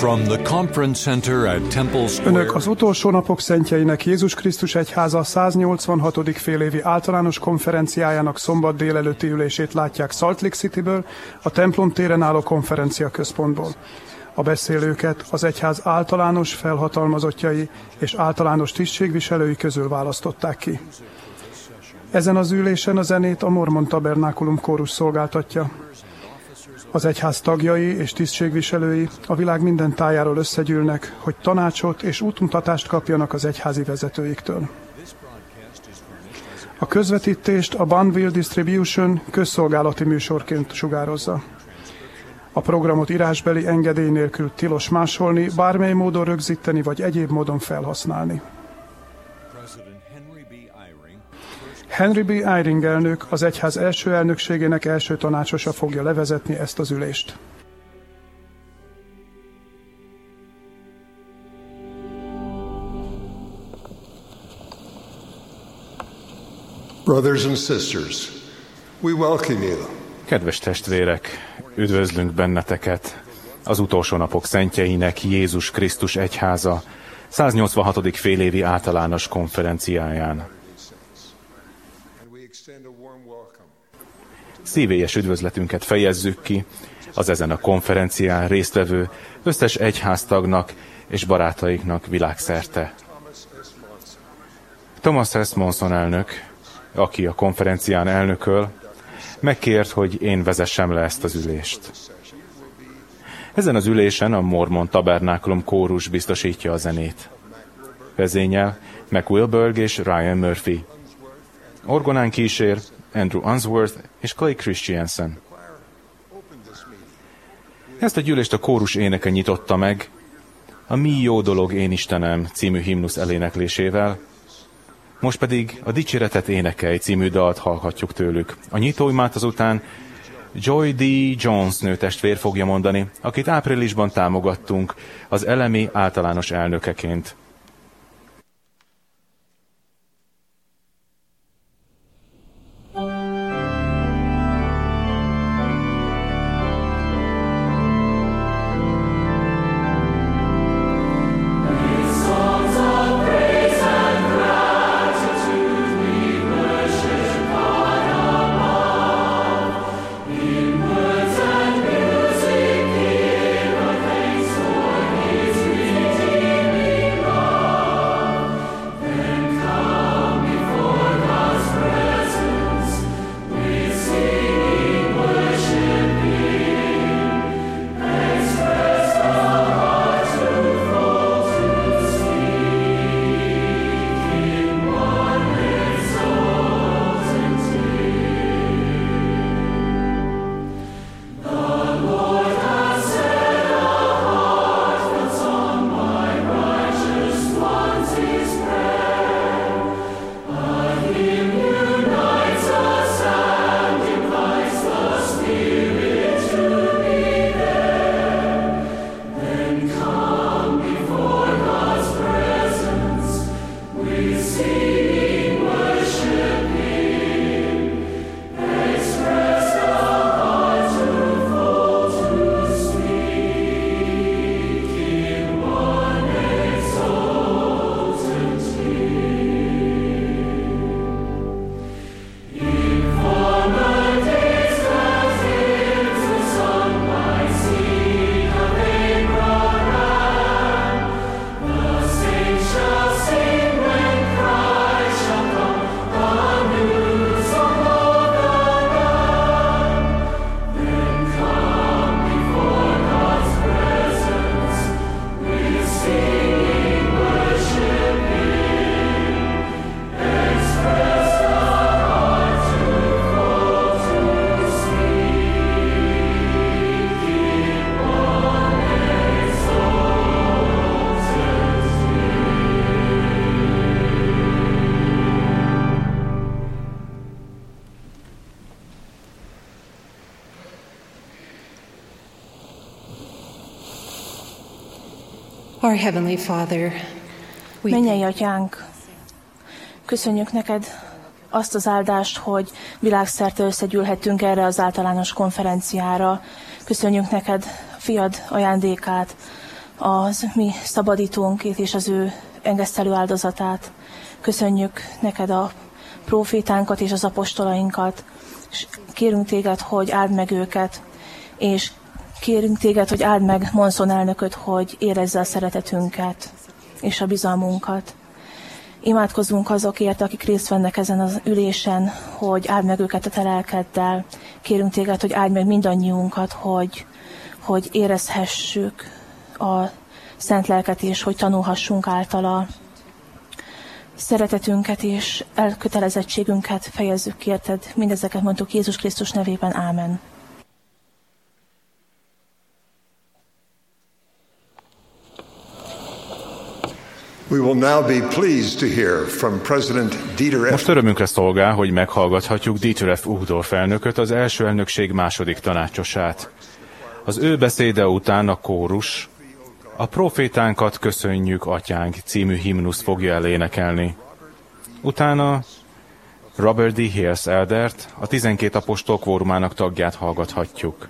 From the Conference Center at Temple Square. Önök az utolsó napok szentjeinek Jézus Krisztus Egyháza 186. félévi általános konferenciájának szombat délelőtti ülését látják Salt Lake Cityből, a templom téren álló konferenciaközpontból. A beszélőket az egyház általános felhatalmazottjai és általános tisztségviselői közül választották ki. Ezen az ülésen a zenét a Mormon Tabernákulum kórus szolgáltatja. Az egyház tagjai és tisztségviselői a világ minden tájáról összegyűlnek, hogy tanácsot és útmutatást kapjanak az egyházi vezetőiktől. A közvetítést a Bonneville Distribution közszolgálati műsorként sugározza. A programot írásbeli engedély nélkül tilos másolni, bármely módon rögzíteni vagy egyéb módon felhasználni. Henry B. Eyring elnök, az egyház első elnökségének első tanácsosa fogja levezetni ezt az ülést. Brothers and sisters, we welcome you. Kedves testvérek, üdvözlünk benneteket az utolsó napok szentjeinek Jézus Krisztus Egyháza 186. félévi általános konferenciáján. Szívélyes üdvözletünket fejezzük ki az ezen a konferencián résztvevő összes egyháztagnak és barátaiknak világszerte. Thomas S. Monson elnök, aki a konferencián elnököl, megkért, hogy én vezessem le ezt az ülést. Ezen az ülésen a Mormon Tabernákulum kórus biztosítja a zenét. Vezényel Mac Wilberg és Ryan Murphy. Orgonán kísér Andrew Unsworth és Clay Christiansen. Ezt a gyűlést a kórus éneke nyitotta meg, a Mi jó dolog én Istenem című himnusz eléneklésével, most pedig a Dicséretet énekelj című dalt hallhatjuk tőlük. A nyitóimát azután Joy D. Jones nőtestvér fogja mondani, akit áprilisban támogattunk az elemi általános elnökeként. Our Heavenly Father, Mennyei Atyánk, köszönjük neked azt az áldást, hogy világszerte összegyűlhettünk erre az általános konferenciára. Köszönjük neked fiad ajándékát, az mi szabadítónkét és az ő engesztelő áldozatát. Köszönjük neked a prófétánkat és az apostolainkat, és kérünk téged, hogy áld meg őket, és kérünk téged, hogy áld meg Monson elnököt, hogy érezze a szeretetünket és a bizalmunkat. Imádkozzunk azokért, akik részt vennek ezen az ülésen, hogy áld meg őket a te lelkeddel. Kérünk téged, hogy áld meg mindannyiunkat, hogy érezhessük a szent lelket, és hogy tanulhassunk általa. Szeretetünket és elkötelezettségünket fejezzük ki érted. Mindezeket mondtuk Jézus Krisztus nevében. Ámen. Most örömünkre szolgál, hogy meghallgathatjuk Dieter F. Uchtdorf elnököt, az első elnökség második tanácsosát. Az ő beszéde után a kórus a Profétánkat köszönjük, Atyánk című himnuszt fogja elénekelni. Utána Robert D. Hales eldert, a 12 apostol kvórumának tagját hallgathatjuk.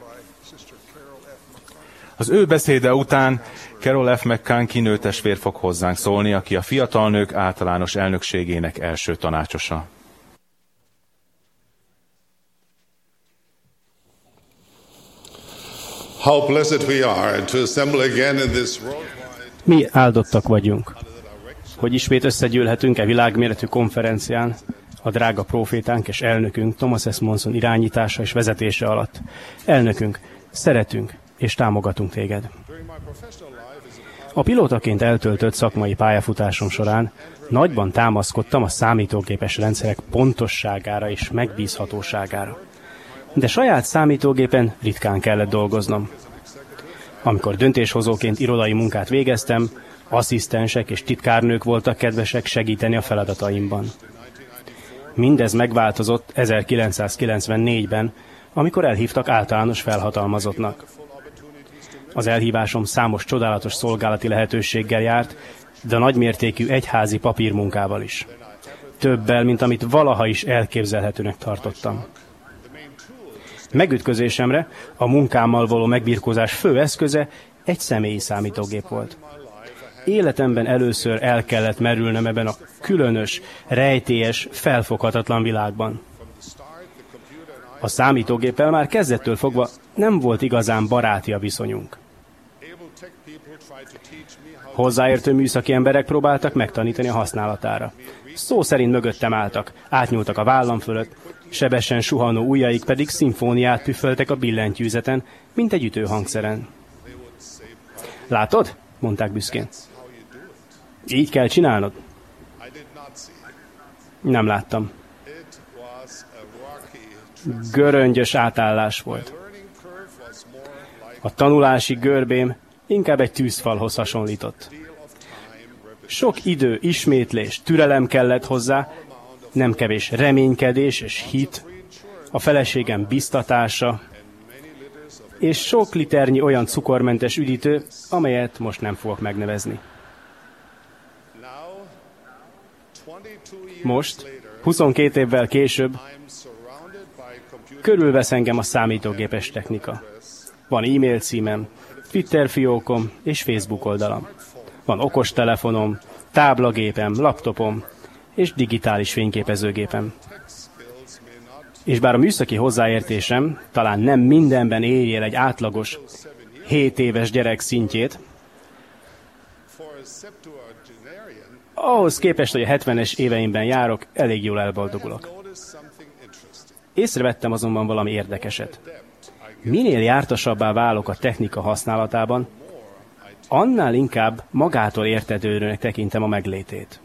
Az ő beszéde után Carol F. McCann kinőtestvér fog hozzánk szólni, aki a fiatal nők általános elnökségének első tanácsosa. How blessed we are to assemble again in this worldwide... Mi áldottak vagyunk, hogy ismét összegyűlhetünk világméretű konferencián a drága prófétánk és elnökünk Thomas S. Monson irányítása és vezetése alatt. Elnökünk, szeretünk és támogatunk téged. A pilótaként eltöltött szakmai pályafutásom során nagyban támaszkodtam a számítógépes rendszerek pontosságára és megbízhatóságára. De saját számítógépen ritkán kellett dolgoznom. Amikor döntéshozóként irodai munkát végeztem, asszisztensek és titkárnők voltak kedvesek segíteni a feladataimban. Mindez megváltozott 1994-ben, amikor elhívtak általános felhatalmazottnak. Az elhívásom számos csodálatos szolgálati lehetőséggel járt, de nagymértékű egyházi papírmunkával is. Többel, mint amit valaha is elképzelhetőnek tartottam. Megütközésemre a munkámmal való megbirkózás fő eszköze egy személyi számítógép volt. Életemben először el kellett merülnem ebben a különös, rejtélyes, felfoghatatlan világban. A számítógéppel már kezdettől fogva nem volt igazán baráti a viszonyunk. Hozzáértő műszaki emberek próbáltak megtanítani a használatára. Szó szerint mögöttem álltak, átnyúltak a vállam fölött, sebesen suhanó ujjaik pedig szimfóniát püföltek a billentyűzeten, mint egy ütőhangszeren. Látod? Mondták büszkén. Így kell csinálnod? Nem láttam. Göröngyös átállás volt. A tanulási görbém inkább egy tűzfalhoz hasonlított. Sok idő, ismétlés, türelem kellett hozzá, nem kevés reménykedés és hit, a feleségem biztatása, és sok liternyi olyan cukormentes üdítő, amelyet most nem fogok megnevezni. Most, 22 évvel később, körülvesz engem a számítógépes technika. Van e-mail címem, Twitter fiókom és Facebook oldalam. Van okostelefonom, táblagépem, laptopom és digitális fényképezőgépem. És bár a műszaki hozzáértésem talán nem mindenben éri el egy átlagos 7 éves gyerek szintjét, ahhoz képest, hogy a 70-es éveimben járok, elég jól elboldogulok. Észrevettem azonban valami érdekeset. Minél jártasabbá válok a technika használatában, annál inkább magától értetődőnek tekintem a meglétét.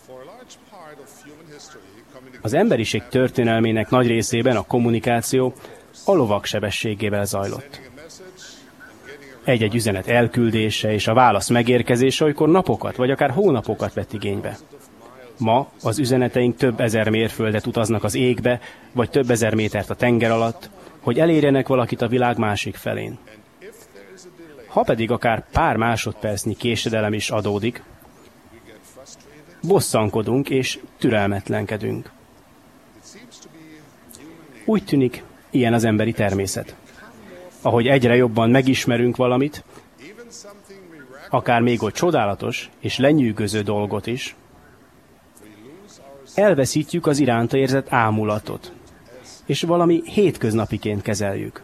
Az emberiség történelmének nagy részében a kommunikáció a lovak sebességével zajlott. Egy-egy üzenet elküldése és a válasz megérkezése olykor napokat vagy akár hónapokat vett igénybe. Ma az üzeneteink több ezer mérföldet utaznak az égbe, vagy több ezer métert a tenger alatt, hogy elérjenek valakit a világ másik felén. Ha pedig akár pár másodpercnyi késedelem is adódik, bosszankodunk és türelmetlenkedünk. Úgy tűnik, ilyen az emberi természet. Ahogy egyre jobban megismerünk valamit, akár még oly csodálatos és lenyűgöző dolgot is, elveszítjük az iránta érzett ámulatot, és valami hétköznapiként kezeljük.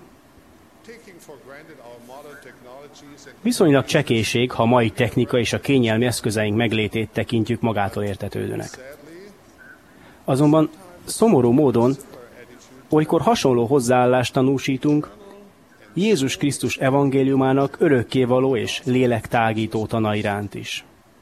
Viszonylag csekélység, ha a mai technika és a kényelmi eszközeink meglétét tekintjük magától értetődőnek. Azonban szomorú módon olykor hasonló hozzáállást tanúsítunk Jézus Krisztus evangéliumának örökkévaló és lélektágító tana iránt is.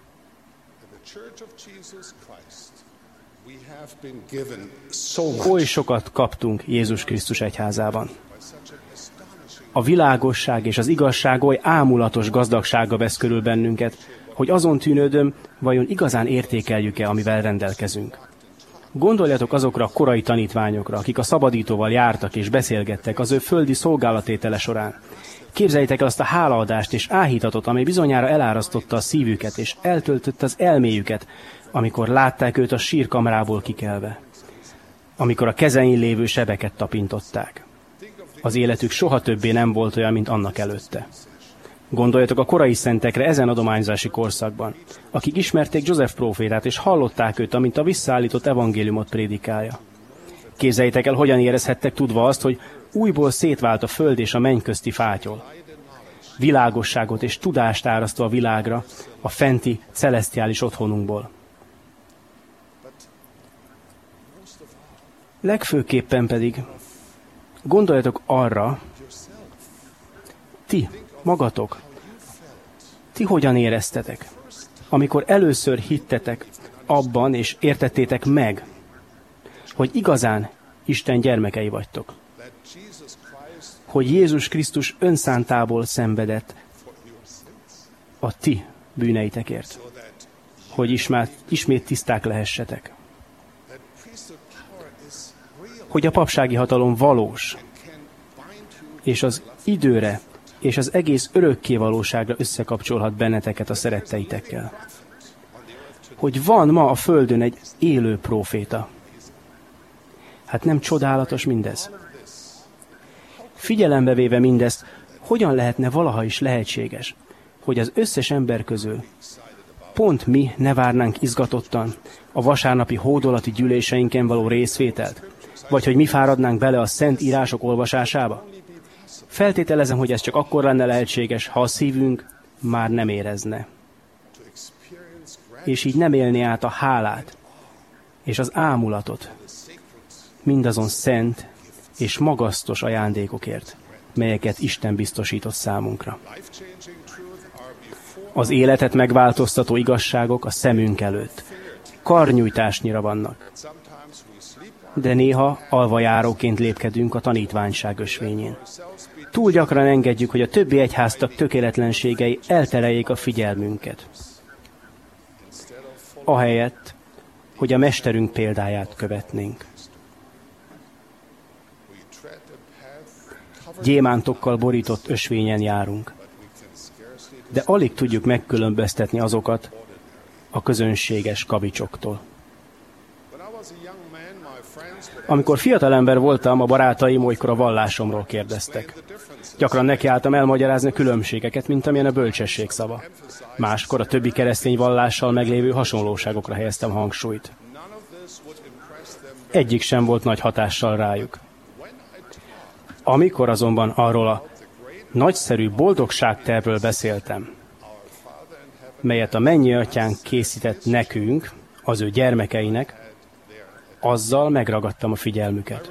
Oly sokat kaptunk Jézus Krisztus egyházában. A világosság és az igazság oly ámulatos gazdagsága vesz körül bennünket, hogy azon tűnődöm, vajon igazán értékeljük-e, amivel rendelkezünk. Gondoljatok azokra a korai tanítványokra, akik a szabadítóval jártak és beszélgettek az ő földi szolgálatétele során. Képzeljétek el azt a hálaadást és áhítatot, amely bizonyára elárasztotta a szívüket és eltöltötte az elméjüket, amikor látták őt a sírkamrából kikelve. Amikor a kezein lévő sebeket tapintották. Az életük soha többé nem volt olyan, mint annak előtte. Gondoljatok a korai szentekre ezen adományzási korszakban, akik ismerték József prófétát és hallották őt, amint a visszaállított evangéliumot prédikálja. Képzeljétek el, hogyan érezhettek tudva azt, hogy újból szétvált a föld és a menny közti fátyol. Világosságot és tudást árasztva a világra, a fenti, celesztiális otthonunkból. Legfőképpen pedig gondoljatok arra, ti, magatok, ti hogyan éreztetek, amikor először hittetek abban és értettétek meg, hogy igazán Isten gyermekei vagytok. Hogy Jézus Krisztus önszántából szenvedett a ti bűneitekért. Hogy ismét tiszták lehessetek. Hogy a papsági hatalom valós, és az időre és az egész örökké valóságra összekapcsolhat benneteket a szeretteitekkel. Hogy van ma a földön egy élő próféta. Hát nem csodálatos mindez? Figyelembe véve mindezt, hogyan lehetne valaha is lehetséges, hogy az összes ember közül pont mi ne várnánk izgatottan a vasárnapi hódolati gyűléseinken való részvételt, vagy hogy mi fáradnánk bele a szent írások olvasásába? Feltételezem, hogy ez csak akkor lenne lehetséges, ha a szívünk már nem érezne. És így nem élné át a hálát és az ámulatot mindazon szent és magasztos ajándékokért, melyeket Isten biztosított számunkra. Az életet megváltoztató igazságok a szemünk előtt. Karnyújtásnyira vannak. De néha alvajáróként lépkedünk a tanítványság ösvényén. Túl gyakran engedjük, hogy a többi egyháztag tökéletlenségei eltereljék a figyelmünket. Ahelyett, hogy a mesterünk példáját követnénk. Gyémántokkal borított ösvényen járunk, de alig tudjuk megkülönböztetni azokat a közönséges kavicsoktól. Amikor fiatalember voltam, a barátaim olykor a vallásomról kérdeztek. Gyakran nekiálltam elmagyarázni a különbségeket, mint amilyen a bölcsesség szava. Máskor a többi keresztény vallással meglévő hasonlóságokra helyeztem hangsúlyt. Egyik sem volt nagy hatással rájuk. Amikor azonban arról a nagyszerű boldogságtervről beszéltem, melyet a mennyi atyánk készített nekünk, az ő gyermekeinek, azzal megragadtam a figyelmüket.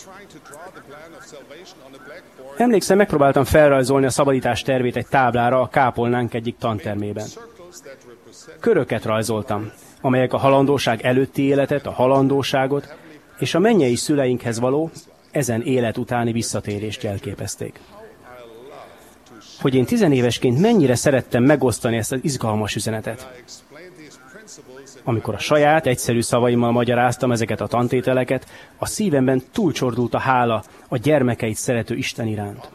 Emlékszem, megpróbáltam felrajzolni a szabadítás tervét egy táblára a kápolnánk egyik tantermében. Köröket rajzoltam, amelyek a halandóság előtti életet, a halandóságot és a mennyei szüleinkhez való, ezen élet utáni visszatérést jelképezték. Hogy én 10 évesként mennyire szerettem megosztani ezt az izgalmas üzenetet. Amikor a saját, egyszerű szavaimmal magyaráztam ezeket a tantételeket, a szívemben túlcsordult a hála a gyermekeit szerető Isten iránt.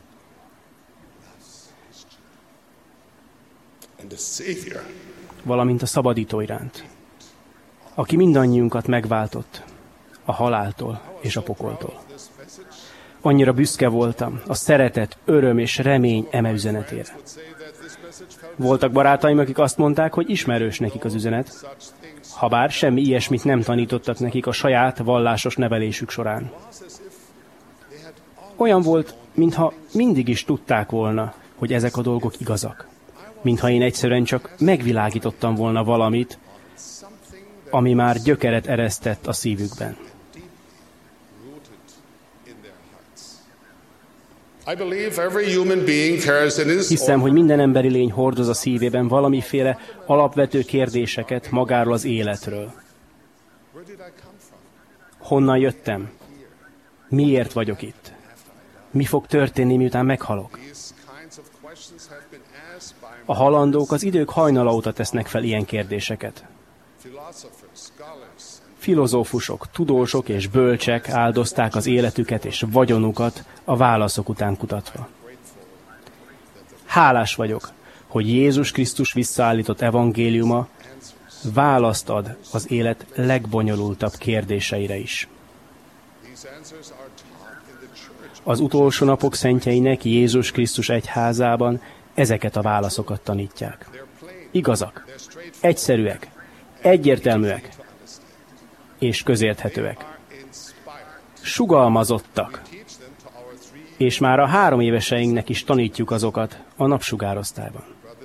Valamint a szabadító iránt, aki mindannyiunkat megváltott a haláltól és a pokoltól. Annyira büszke voltam a szeretet, öröm és remény eme üzenetére. Voltak barátaim, akik azt mondták, hogy ismerős nekik az üzenet, habár semmi ilyesmit nem tanítottak nekik a saját vallásos nevelésük során. Olyan volt, mintha mindig is tudták volna, hogy ezek a dolgok igazak. Mintha én egyszerűen csak megvilágítottam volna valamit, ami már gyökeret eresztett a szívükben. Hiszem, hogy minden emberi lény hordoz a szívében valamiféle alapvető kérdéseket magáról az életről. Honnan jöttem? Miért vagyok itt? Mi fog történni, miután meghalok? A halandók az idők hajnala óta tesznek fel ilyen kérdéseket. Filozófusok, tudósok és bölcsek áldozták az életüket és vagyonukat a válaszok után kutatva. Hálás vagyok, hogy Jézus Krisztus visszaállított evangéliuma választ ad az élet legbonyolultabb kérdéseire is. Az utolsó napok szentjeinek Jézus Krisztus egyházában ezeket a válaszokat tanítják. Igazak, egyszerűek, egyértelműek és közérthetőek. Sugalmazottak, és már a 3 éveseinknek is tanítjuk azokat a napsugárosztályban.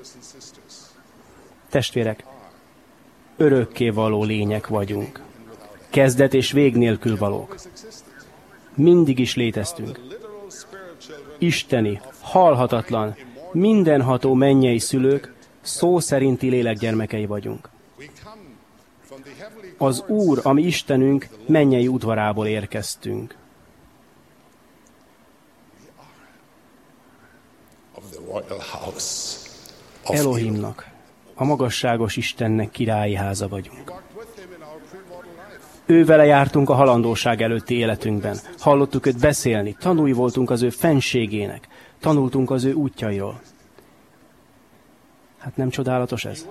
Testvérek, örökkévaló lények vagyunk. Kezdet és vég nélkül valók. Mindig is léteztünk. Isteni, halhatatlan, mindenható mennyei szülők, szó szerinti lélekgyermekei vagyunk. Az Úr, ami Istenünk, mennyei udvarából érkeztünk. Elohimnak, a magasságos Istennek királyi háza vagyunk. Ővele jártunk a halandóság előtti életünkben. Hallottuk őt beszélni, tanúi voltunk az ő fenségének, tanultunk az ő útjairól. Hát nem csodálatos ez?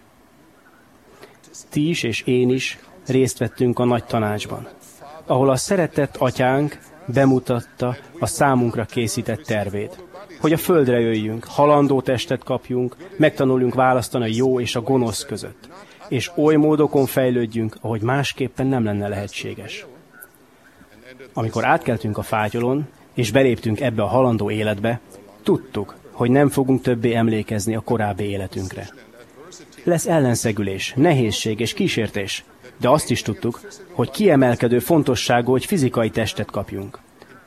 Ti is és én is részt vettünk a nagy tanácsban, ahol a szeretett atyánk bemutatta a számunkra készített tervét, hogy a földre jöjjünk, halandó testet kapjunk, megtanuljunk választani a jó és a gonosz között, és oly módokon fejlődjünk, ahogy másképpen nem lenne lehetséges. Amikor átkeltünk a fátyolon, és beléptünk ebbe a halandó életbe, tudtuk, hogy nem fogunk többé emlékezni a korábbi életünkre. Lesz ellenszegülés, nehézség és kísértés, de azt is tudtuk, hogy kiemelkedő fontosságú, hogy fizikai testet kapjunk.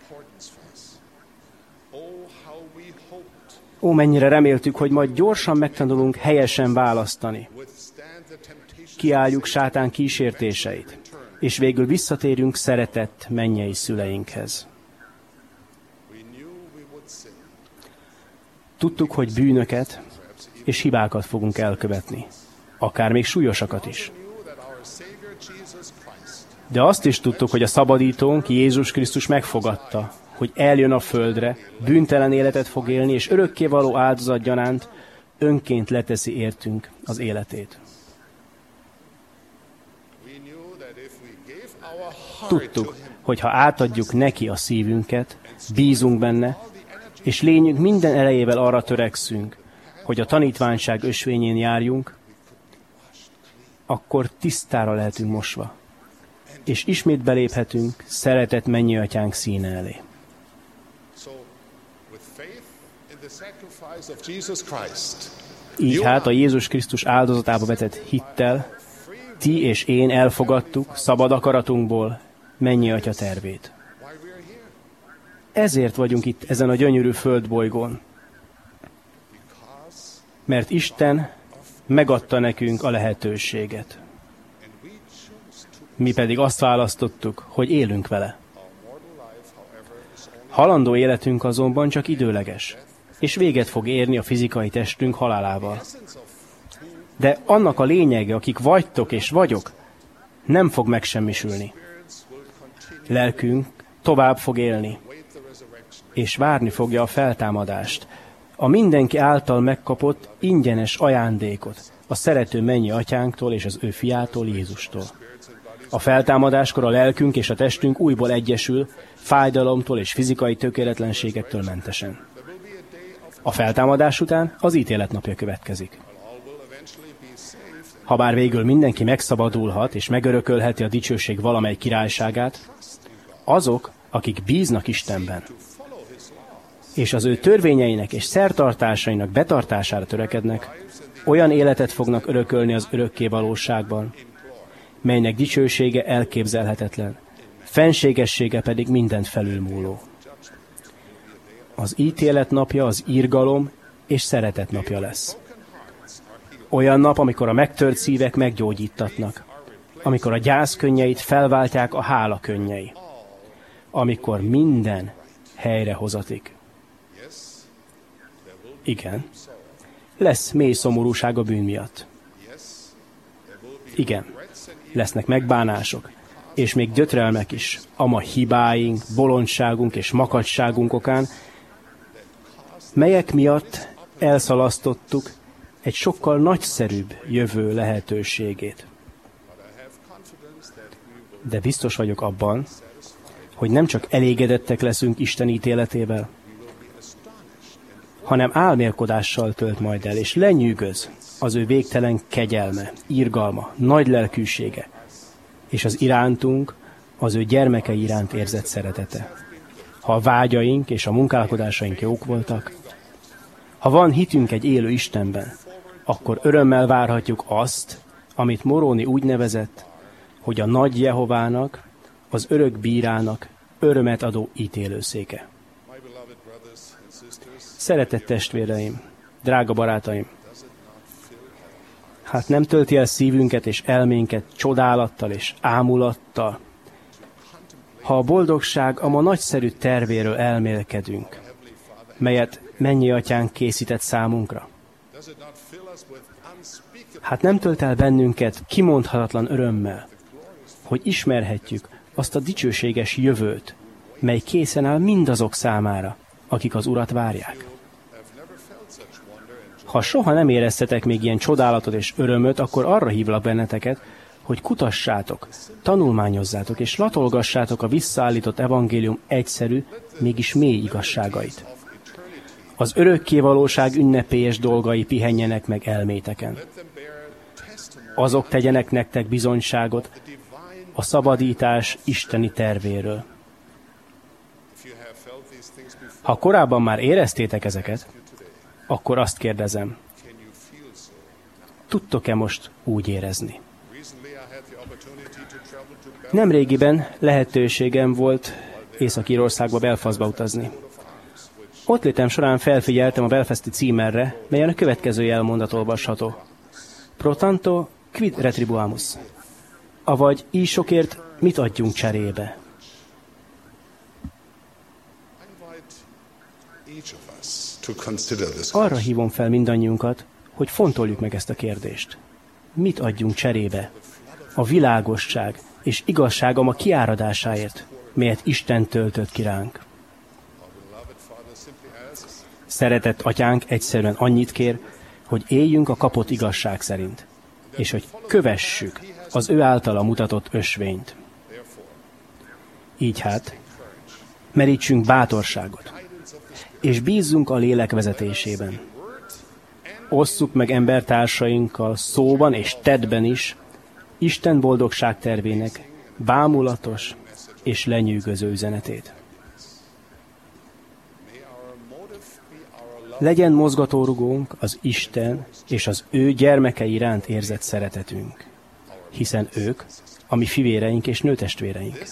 Ó, mennyire reméltük, hogy majd gyorsan megtanulunk helyesen választani. Kiálljuk sátán kísértéseit, és végül visszatérünk szeretett mennyei szüleinkhez. Tudtuk, hogy bűnöket és hibákat fogunk elkövetni, akár még súlyosakat is. De azt is tudtuk, hogy a szabadítónk, Jézus Krisztus megfogadta, hogy eljön a földre, bűntelen életet fog élni, és örökkévaló áldozat gyanánt önként leteszi értünk az életét. Tudtuk, hogy ha átadjuk neki a szívünket, bízunk benne, és lényünk minden erejével arra törekszünk, hogy a tanítványság ösvényén járjunk, akkor tisztára lehetünk mosva, és ismét beléphetünk szeretett mennyi atyánk színe elé. Így hát a Jézus Krisztus áldozatába vetett hittel, ti és én elfogadtuk szabad akaratunkból mennyi atya tervét. Ezért vagyunk itt ezen a gyönyörű földbolygón. Mert Isten megadta nekünk a lehetőséget. Mi pedig azt választottuk, hogy élünk vele. Halandó életünk azonban csak időleges, és véget fog érni a fizikai testünk halálával. De annak a lényege, akik vagytok és vagyok, nem fog megsemmisülni. Lelkünk tovább fog élni, és várni fogja a feltámadást, a mindenki által megkapott ingyenes ajándékot, a szerető mennyi atyánktól és az ő fiától, Jézustól. A feltámadáskor a lelkünk és a testünk újból egyesül, fájdalomtól és fizikai tökéletlenségektől mentesen. A feltámadás után az ítélet napja következik. Habár végül mindenki megszabadulhat és megörökölheti a dicsőség valamely királyságát, azok, akik bíznak Istenben, és az ő törvényeinek és szertartásainak betartására törekednek, olyan életet fognak örökölni az örökké valóságban, melynek dicsősége elképzelhetetlen, fenségessége pedig mindent felülmúló. Az ítélet napja az irgalom és szeretet napja lesz. Olyan nap, amikor a megtört szívek meggyógyítatnak, amikor a gyász könnyeit felváltják a hála könnyei, amikor minden helyre hozatik. Igen, lesz mély szomorúság a bűn miatt. Igen, lesznek megbánások, és még gyötrelmek is, a ma hibáink, bolondságunk és makacságunk okán, melyek miatt elszalasztottuk egy sokkal nagyszerűbb jövő lehetőségét. De biztos vagyok abban, hogy nem csak elégedettek leszünk Isten ítéletével, hanem álmélkodással tölt majd el, és lenyűgöz az ő végtelen kegyelme, irgalma, nagy lelkűsége, és az irántunk, az ő gyermekei iránt érzett szeretete. Ha a vágyaink és a munkálkodásaink jók voltak, ha van hitünk egy élő Istenben, akkor örömmel várhatjuk azt, amit Moroni úgy nevezett, hogy a nagy Jehovának, az örök bírának örömet adó ítélőszéke. Szeretett testvéreim, drága barátaim, hát nem tölti el szívünket és elménket csodálattal és ámulattal, ha a boldogság a ma nagyszerű tervéről elmélkedünk, melyet mennyi atyánk készített számunkra. Hát nem tölt el bennünket kimondhatatlan örömmel, hogy ismerhetjük azt a dicsőséges jövőt, mely készen áll mindazok számára, akik az Urat várják. Ha soha nem éreztetek még ilyen csodálatot és örömöt, akkor arra hívlak benneteket, hogy kutassátok, tanulmányozzátok és latolgassátok a visszaállított evangélium egyszerű, mégis mély igazságait. Az örökkévalóság ünnepélyes dolgai pihenjenek meg elméteken. Azok tegyenek nektek bizonyságot a szabadítás isteni tervéről. Ha korábban már éreztétek ezeket, akkor azt kérdezem, tudtok-e most úgy érezni? Nemrégiben lehetőségem volt Észak-Írországba, Belfastba utazni. Ott létem során felfigyeltem a belfasti címerre, melyen a következő jelmondat olvasható. Pro tanto quid retribuamus? Avagy így sokért mit adjunk cserébe? Arra hívom fel mindannyiunkat, hogy fontoljuk meg ezt a kérdést. Mit adjunk cserébe? A világosság és igazságom a kiáradásáért, melyet Isten töltött ki ránk. Szeretett atyánk egyszerűen annyit kér, hogy éljünk a kapott igazság szerint, és hogy kövessük az ő általa mutatott ösvényt. Így hát, merítsünk bátorságot, és bízzunk a lélek vezetésében. Osszuk meg embertársainkkal szóban és tettben is Isten boldogság tervének bámulatos és lenyűgöző üzenetét. Legyen mozgatórugónk az Isten és az ő gyermekei iránt érzett szeretetünk, hiszen ők a mi fivéreink és nőtestvéreink.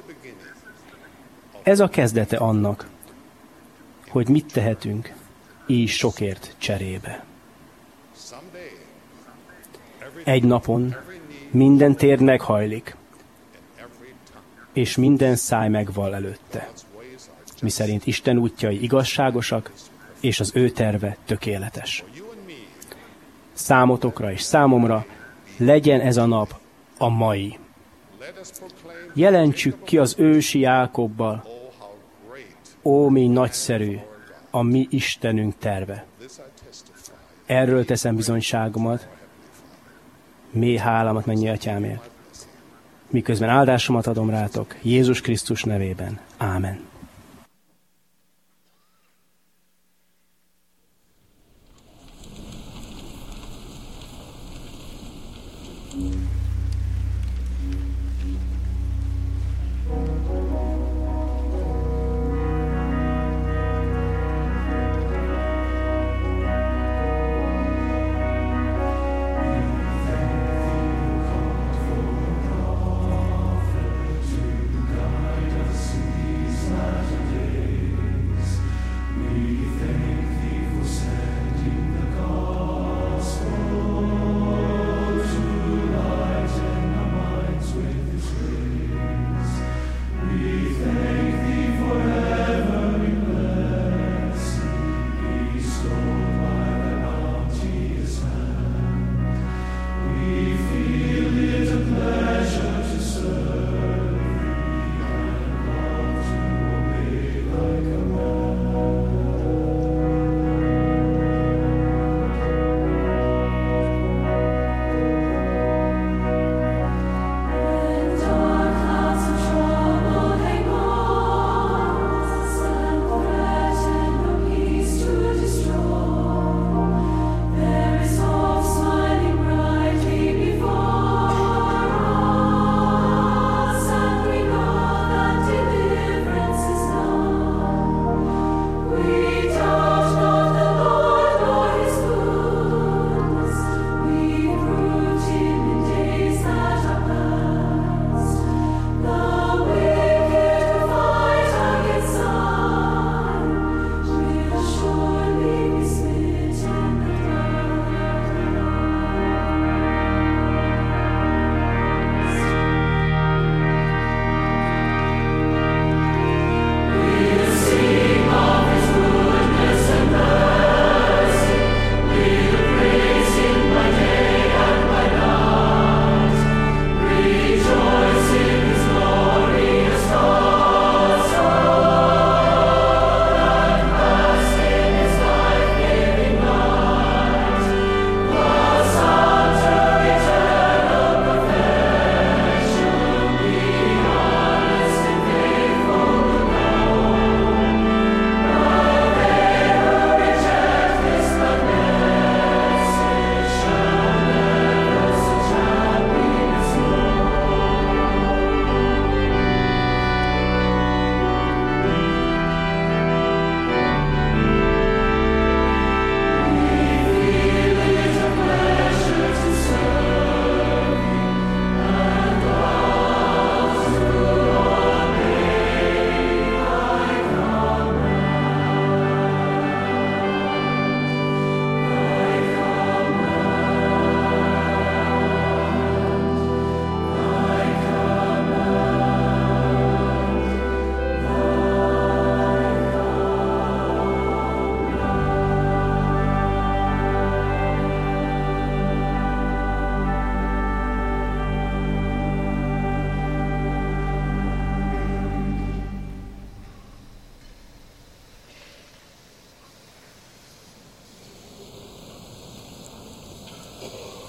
Ez a kezdete annak, hogy mit tehetünk így sokért cserébe. Egy napon minden tér meghajlik, és minden száj megvall előtte, miszerint Isten útjai igazságosak, és az ő terve tökéletes. Számotokra és számomra legyen ez a nap a mai. Jelentsük ki az ősi Jákobbal, ó, mi nagyszerű a mi Istenünk terve. Erről teszem bizonyságomat, mély hálámat mennyi atyámért. Miközben áldásomat adom rátok, Jézus Krisztus nevében. Ámen.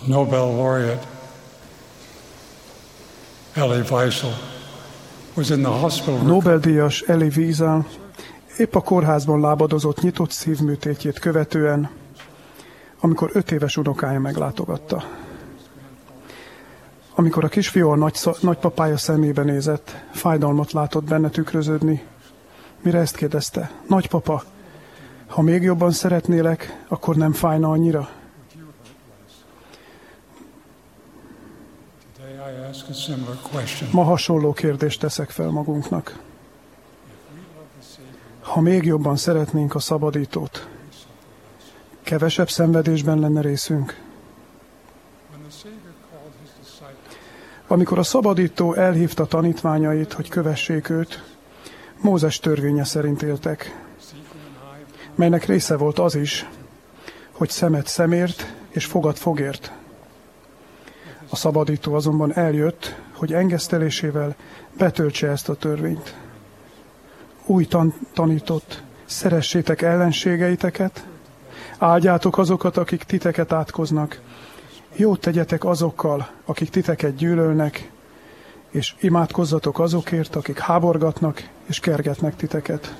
Nobel laureate Elie Wiesel was in the hospital. Nobel-díjas Elie Wiesel épp a kórházban lábadozott nyitott szívműtétjét követően, amikor 5 éves unokája meglátogatta. Amikor a kisfiú a nagypapája szemébe nézett, fájdalmat látott benne tükröződni, mire ezt kérdezte: nagypapa, ha még jobban szeretnélek, akkor nem fájna annyira? Ma hasonló kérdést teszek fel magunknak. Ha még jobban szeretnénk a szabadítót, kevesebb szenvedésben lenne részünk? Amikor a szabadító elhívta tanítványait, hogy kövessék őt, Mózes törvénye szerint éltek, melynek része volt az is, hogy szemet szemért és fogat fogért. A szabadító azonban eljött, hogy engesztelésével betöltse ezt a törvényt. Úgy tanított: szeressétek ellenségeiteket, áldjátok azokat, akik titeket átkoznak, jót tegyetek azokkal, akik titeket gyűlölnek, és imádkozzatok azokért, akik háborgatnak és kergetnek titeket.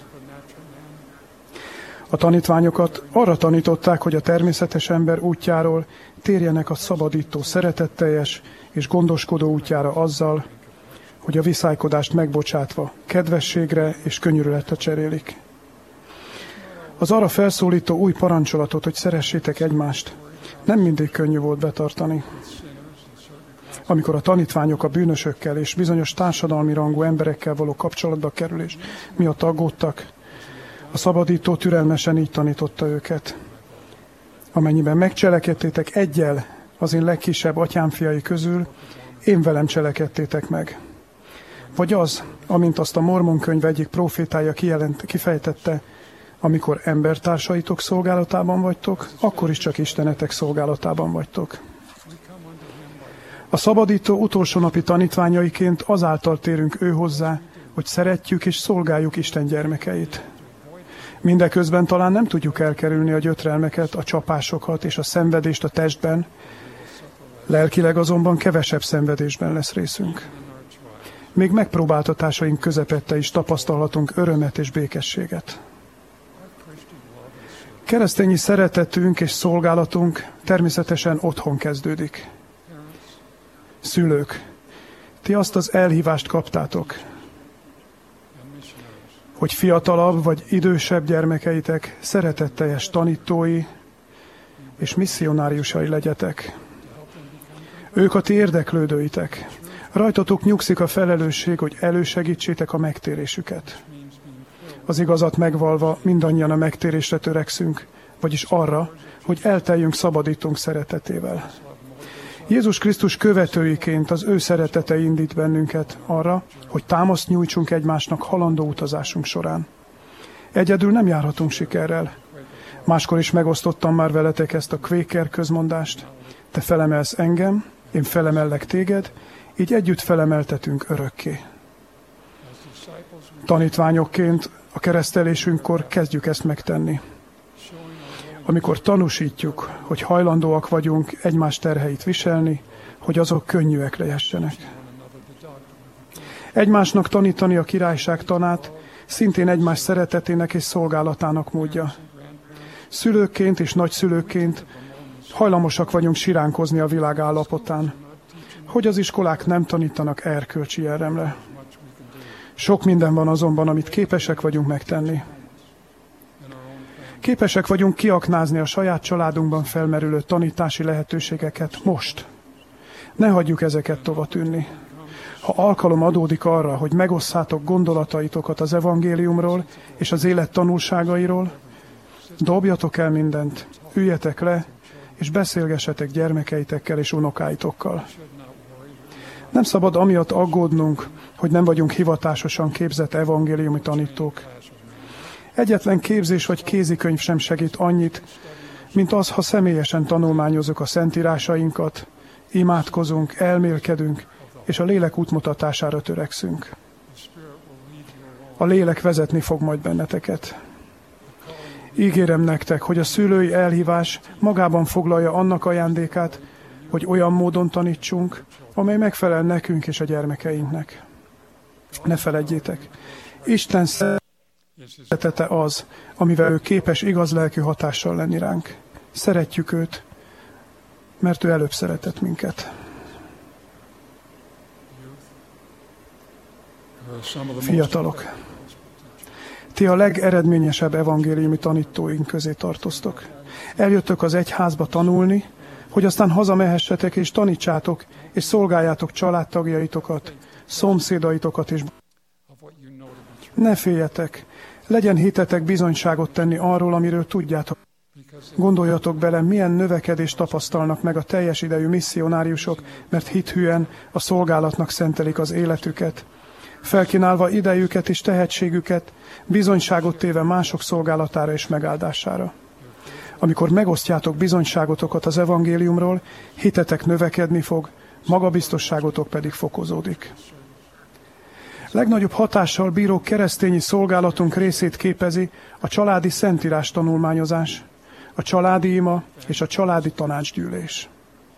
A tanítványokat arra tanították, hogy a természetes ember útjáról térjenek a szabadító szeretetteljes és gondoskodó útjára azzal, hogy a viszálykodást megbocsátva kedvességre és könyörületre cserélik. Az arra felszólító új parancsolatot, hogy szeressétek egymást, nem mindig könnyű volt betartani. Amikor a tanítványok a bűnösökkel és bizonyos társadalmi rangú emberekkel való kapcsolatba kerülés miatt aggódtak, a szabadító türelmesen így tanította őket: amennyiben megcselekedtétek egyel az én legkisebb atyámfiai közül, én velem cselekedtétek meg. Vagy az, amint azt a Mormon könyv egyik prófétája kifejtette: amikor embertársaitok szolgálatában vagytok, akkor is csak Istenetek szolgálatában vagytok. A szabadító utolsó napi tanítványaiként azáltal térünk ő hozzá, hogy szeretjük és szolgáljuk Isten gyermekeit. Mindeközben talán nem tudjuk elkerülni a gyötrelmeket, a csapásokat és a szenvedést a testben, lelkileg azonban kevesebb szenvedésben lesz részünk. Még megpróbáltatásaink közepette is tapasztalhatunk örömet és békességet. Keresztényi szeretetünk és szolgálatunk természetesen otthon kezdődik. Szülők, ti azt az elhívást kaptátok, hogy fiatalabb vagy idősebb gyermekeitek szeretetteljes tanítói és misszionáriusai legyetek. Ők a ti érdeklődőitek. Rajtatok nyugszik a felelősség, hogy elősegítsétek a megtérésüket. Az igazat megvalva mindannyian a megtérésre törekszünk, vagyis arra, hogy elteljünk szabadítónk szeretetével. Jézus Krisztus követőiként az ő szeretete indít bennünket arra, hogy támaszt nyújtsunk egymásnak halandó utazásunk során. Egyedül nem járhatunk sikerrel. Máskor is megosztottam már veletek ezt a kvéker közmondást: te felemelsz engem, én felemellek téged, így együtt felemeltetünk örökké. Tanítványokként a keresztelésünkkor kezdjük ezt megtenni. Amikor tanúsítjuk, hogy hajlandóak vagyunk egymás terheit viselni, hogy azok könnyűek lehessenek. Egymásnak tanítani a királyság tanát szintén egymás szeretetének és szolgálatának módja. Szülőkként és nagyszülőkként hajlamosak vagyunk siránkozni a világ állapotán, hogy az iskolák nem tanítanak erkölcsi jellemre. Sok minden van azonban, amit képesek vagyunk megtenni. Képesek vagyunk kiaknázni a saját családunkban felmerülő tanítási lehetőségeket most. Ne hagyjuk ezeket tovatűnni. Ha alkalom adódik arra, hogy megosszátok gondolataitokat az evangéliumról és az élet tanulságairól, dobjatok el mindent, üljetek le, és beszélgessetek gyermekeitekkel és unokáitokkal. Nem szabad amiatt aggódnunk, hogy nem vagyunk hivatásosan képzett evangéliumi tanítók. Egyetlen képzés vagy kézikönyv sem segít annyit, mint az, ha személyesen tanulmányozzuk a szentírásainkat, imádkozunk, elmélkedünk, és a lélek útmutatására törekszünk. A lélek vezetni fog majd benneteket. Ígérem nektek, hogy a szülői elhívás magában foglalja annak ajándékát, hogy olyan módon tanítsunk, amely megfelel nekünk és a gyermekeinknek. Ne feledjétek, Isten szeretete az, amivel ő képes igaz lelkű hatással lenni ránk. Szeretjük őt, mert ő előbb szeretett minket. Fiatalok, ti a legeredményesebb evangéliumi tanítóink közé tartoztok. Eljöttök az egyházba tanulni, hogy aztán hazamehessetek és tanítsátok, és szolgáljátok családtagjaitokat, szomszédaitokat és... Ne féljetek, legyen hitetek bizonyságot tenni arról, amiről tudjátok. Gondoljatok bele, milyen növekedést tapasztalnak meg a teljes idejű misszionáriusok, mert hithűen a szolgálatnak szentelik az életüket, felkínálva idejüket és tehetségüket, bizonyságot téve mások szolgálatára és megáldására. Amikor megosztjátok bizonyságotokat az evangéliumról, hitetek növekedni fog, magabiztosságotok pedig fokozódik. Legnagyobb hatással bíró keresztényi szolgálatunk részét képezi a családi szentírás tanulmányozás, a családi ima és a családi tanácsgyűlés.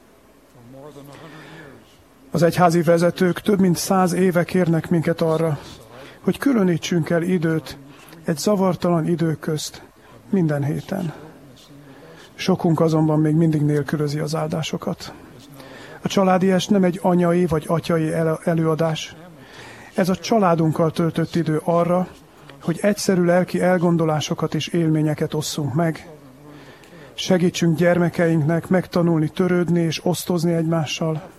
Az egyházi vezetők több mint 100 éve kérnek minket arra, hogy különítsünk el időt egy zavartalan idő közt minden héten. Sokunk azonban még mindig nélkülözi az áldásokat. A családi est nem egy anyai vagy atyai előadás. Ez a családunkkal töltött idő arra, hogy egyszerű lelki elgondolásokat és élményeket osszunk meg. Segítsünk gyermekeinknek megtanulni törődni és osztozni egymással.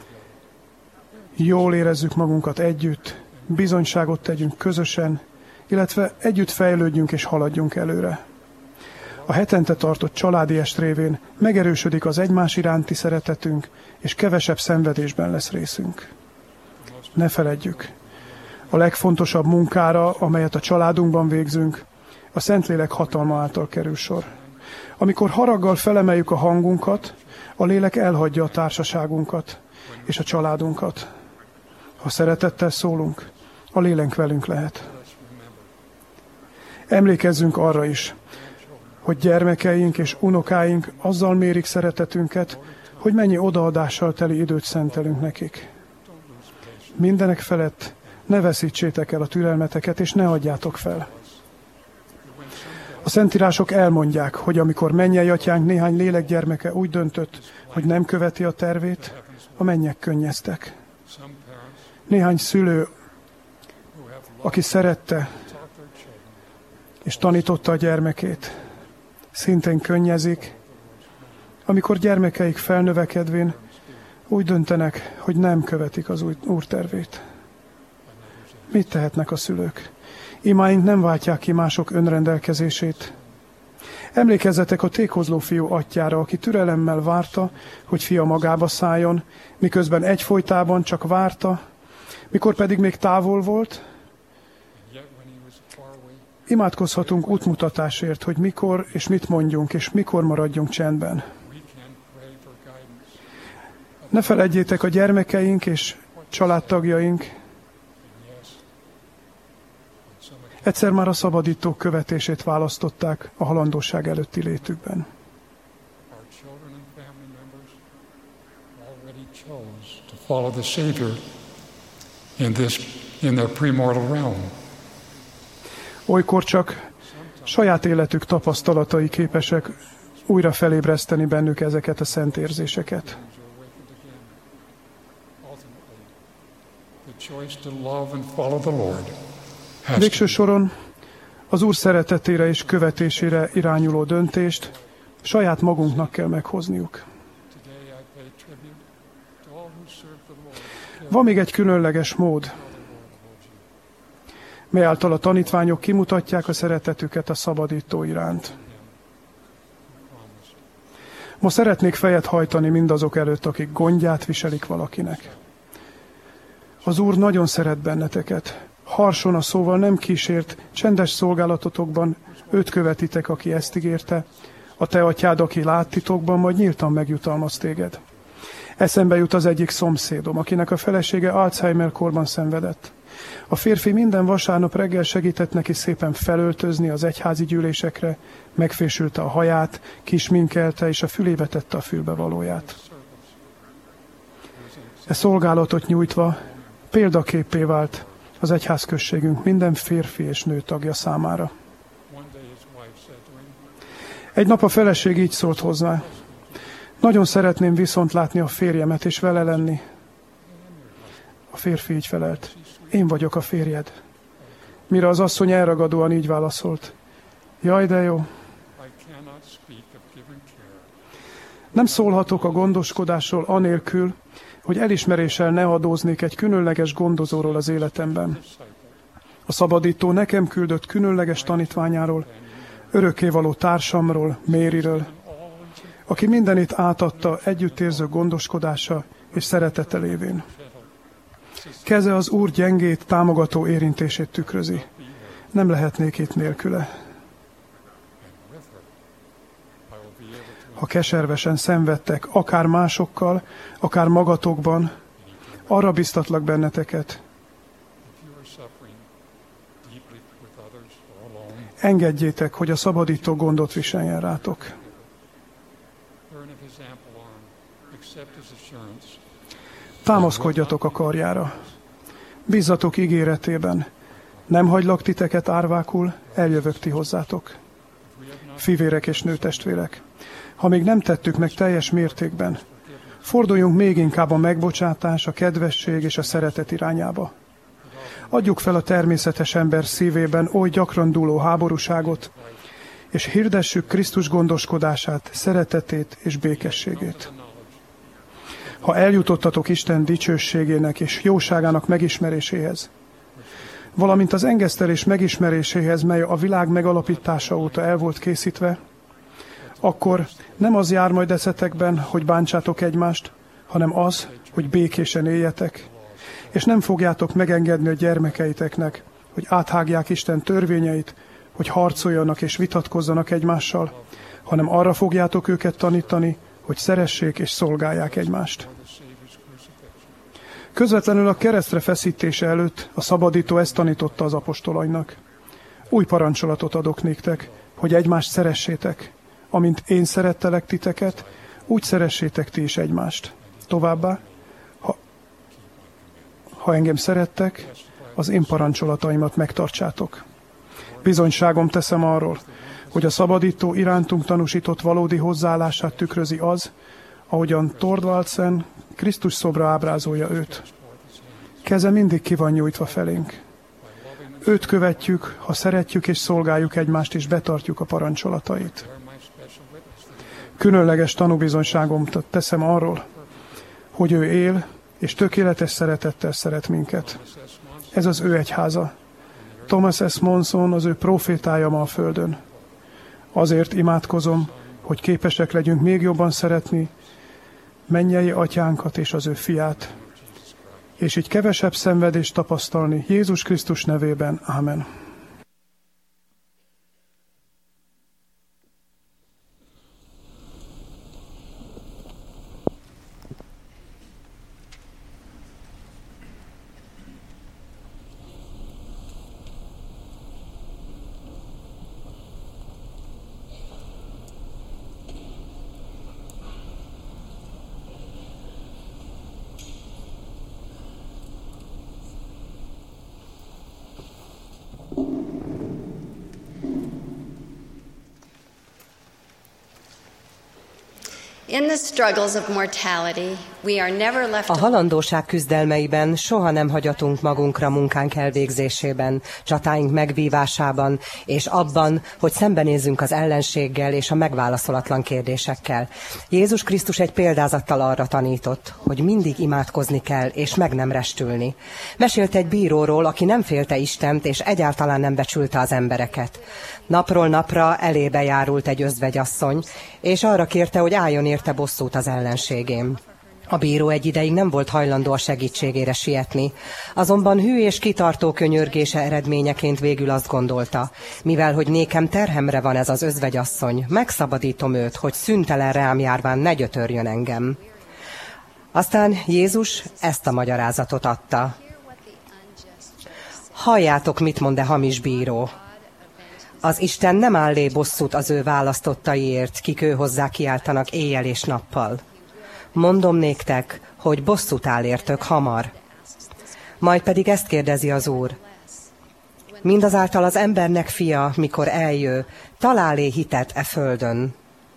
Jól érezzük magunkat együtt, bizonyságot tegyünk közösen, illetve együtt fejlődjünk és haladjunk előre. A hetente tartott családi est révén megerősödik az egymás iránti szeretetünk, és kevesebb szenvedésben lesz részünk. Ne feledjük, a legfontosabb munkára, amelyet a családunkban végzünk, a Szentlélek hatalma által kerül sor. Amikor haraggal felemeljük a hangunkat, a lélek elhagyja a társaságunkat és a családunkat. Ha szeretettel szólunk, a lélek velünk lehet. Emlékezzünk arra is, hogy gyermekeink és unokáink azzal mérik szeretetünket, hogy mennyi odaadással teli időt szentelünk nekik. Mindenek felett ne veszítsétek el a türelmeteket, és ne adjátok fel. A szentírások elmondják, hogy amikor mennyei atyánk néhány lélekgyermeke úgy döntött, hogy nem követi a tervét, a mennyek könnyeztek. Néhány szülő, aki szerette és tanította a gyermekét, szintén könnyezik, amikor gyermekeik felnövekedvén úgy döntenek, hogy nem követik az Úr tervét. Mit tehetnek a szülők? Imáink nem váltják ki mások önrendelkezését. Emlékezzetek a tékozló fiú atyjára, aki türelemmel várta, hogy fia magába szálljon, miközben egyfolytában csak várta, mikor pedig még távol volt. Imádkozhatunk útmutatásért, hogy mikor és mit mondjunk, és mikor maradjunk csendben. Ne feledjétek, a gyermekeink és családtagjaink egyszer már a szabadítók követését választották a halandóság előtti létükben. Olykor csak saját életük tapasztalatai képesek újra felébreszteni bennük ezeket a szent érzéseket. Végső soron az Úr szeretetére és követésére irányuló döntést saját magunknak kell meghozniuk. Van még egy különleges mód, mely által a tanítványok kimutatják a szeretetüket a szabadító iránt. Ma szeretnék fejet hajtani mindazok előtt, akik gondját viselik valakinek. Az Úr nagyon szeret benneteket. Harson a szóval nem kísért, csendes szolgálatotokban őt követitek, aki ezt ígérte, a te atyád, aki lát titokban, majd nyíltan megjutalmaz téged. Eszembe jut az egyik szomszédom, akinek a felesége Alzheimer-korban szenvedett. A férfi minden vasárnap reggel segített neki szépen felöltözni az egyházi gyűlésekre, megfésülte a haját, kisminkelte és a fülébe tette a fülbevalóját. E szolgálatot nyújtva példaképpé vált az egyházközségünk minden férfi és nő tagja számára. Egy nap a feleség így szólt hozzá: nagyon szeretném viszont látni a férjemet és vele lenni. A férfi így felelt: én vagyok a férjed. Mire az asszony elragadóan így válaszolt: jaj, de jó. Nem szólhatok a gondoskodásról anélkül, hogy elismeréssel ne adóznék egy különleges gondozóról az életemben. A szabadító nekem küldött különleges tanítványáról, örökkévaló társamról, Mériről, aki mindenit átadta együttérző gondoskodása és szeretete lévén. Keze az Úr gyengét, támogató érintését tükrözi. Nem lehetnék itt nélküle. Ha keservesen szenvedtek, akár másokkal, akár magatokban, arra biztatlak benneteket: engedjétek, hogy a szabadító gondot viseljen rátok. Támaszkodjatok a karjára. Bízzatok ígéretében. Nem hagylak titeket árvákul, eljövök ti hozzátok. Fivérek és nőtestvérek, ha még nem tettük meg teljes mértékben, forduljunk még inkább a megbocsátás, a kedvesség és a szeretet irányába. Adjuk fel a természetes ember szívében oly gyakran dúló háborúságot, és hirdessük Krisztus gondoskodását, szeretetét és békességét. Ha eljutottatok Isten dicsőségének és jóságának megismeréséhez, valamint az engesztelés megismeréséhez, mely a világ megalapítása óta el volt készítve, akkor nem az jár majd eszetekben, hogy bántsátok egymást, hanem az, hogy békésen éljetek, és nem fogjátok megengedni a gyermekeiteknek, hogy áthágják Isten törvényeit, hogy harcoljanak és vitatkozzanak egymással, hanem arra fogjátok őket tanítani, hogy szeressék és szolgálják egymást. Közvetlenül a keresztre feszítése előtt a szabadító ezt tanította az apostolainak: új parancsolatot adok néktek, hogy egymást szeressétek. Amint én szerettelek titeket, úgy szeressétek ti is egymást. Továbbá, ha engem szerettek, az én parancsolataimat megtartsátok. Bizonyságom teszem arról, hogy a szabadító irántunk tanúsított valódi hozzáállását tükrözi az, ahogyan Thorvaldsen Krisztus szobra ábrázolja őt. Keze mindig ki van nyújtva felénk. Őt követjük, ha szeretjük és szolgáljuk egymást, és betartjuk a parancsolatait. Különleges tanúbizonyságom teszem arról, hogy ő él, és tökéletes szeretettel szeret minket. Ez az ő egyháza. Thomas S. Monson az ő profétája ma a földön. Azért imádkozom, hogy képesek legyünk még jobban szeretni mennyei atyánkat és az ő fiát, és így kevesebb szenvedést tapasztalni Jézus Krisztus nevében. Ámen. A halandóság küzdelmeiben soha nem hagyatunk magunkra munkánk elvégzésében, csatáink megvívásában, és abban, hogy szembenézzünk az ellenséggel és a megválaszolatlan kérdésekkel. Jézus Krisztus egy példázattal arra tanított, hogy mindig imádkozni kell, és meg nem restülni. Mesélt egy bíróról, aki nem félte Istent, és egyáltalán nem becsülte az embereket. Napról napra elébe járult egy özvegyasszony, és arra kérte, hogy álljon érte bosszút az ellenségén. A bíró egy ideig nem volt hajlandó a segítségére sietni, azonban hű és kitartó könyörgése eredményeként végül azt gondolta: mivel hogy nékem terhemre van ez az özvegyasszony, megszabadítom őt, hogy szüntelen rám járván ne gyötörjön engem. Aztán Jézus ezt a magyarázatot adta: halljátok, mit mond a hamis bíró. Az Isten nem állé bosszút az ő választottaiért, kik ő hozzá kiáltanak éjjel és nappal. Mondom néktek, hogy bosszút áll értök hamar. Majd pedig ezt kérdezi az Úr: mindazáltal az embernek fia, mikor eljő, talál-e hitet e földön?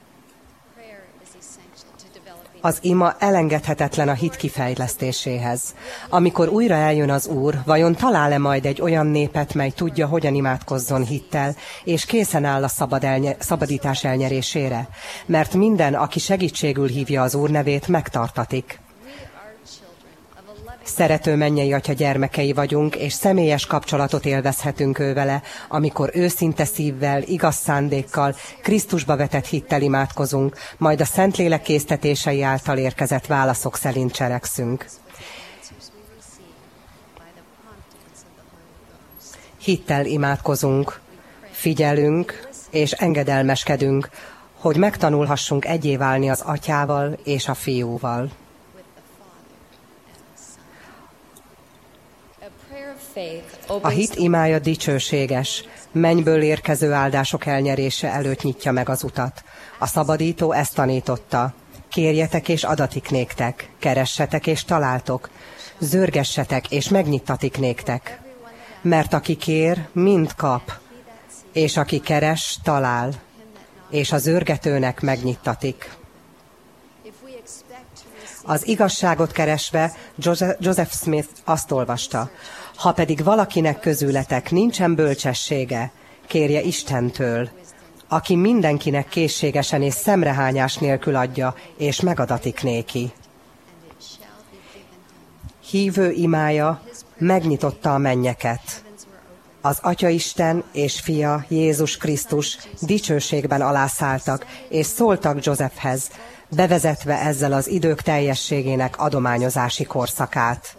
Az ima elengedhetetlen a hit kifejlesztéséhez. Amikor újra eljön az Úr, vajon talál-e majd egy olyan népet, mely tudja, hogyan imádkozzon hittel, és készen áll a szabadítás elnyerésére? Mert minden, aki segítségül hívja az Úr nevét, megtartatik. Szerető mennyei Atya gyermekei vagyunk, és személyes kapcsolatot élvezhetünk ő vele, amikor őszinte szívvel, igaz szándékkal, Krisztusba vetett hittel imádkozunk, majd a Szentlélek késztetései által érkezett válaszok szerint cselekszünk. Hittel imádkozunk, figyelünk és engedelmeskedünk, hogy megtanulhassunk egyé válni az Atyával és a Fiúval. A hit imája dicsőséges, mennyből érkező áldások elnyerése előtt nyitja meg az utat. A szabadító ezt tanította: kérjetek és adatik néktek, keressetek és találtok, zörgessetek és megnyittatik néktek. Mert aki kér, mind kap, és aki keres, talál, és a zörgetőnek megnyittatik. Az igazságot keresve Joseph Smith azt olvasta: ha pedig valakinek közületek nincsen bölcsessége, kérje Istentől, aki mindenkinek készségesen és szemrehányás nélkül adja, és megadatik néki. Hívő imája megnyitotta a mennyeket. Az Atyaisten és Fia, Jézus Krisztus dicsőségben alászálltak, és szóltak Josephhez, bevezetve ezzel az idők teljességének adományozási korszakát.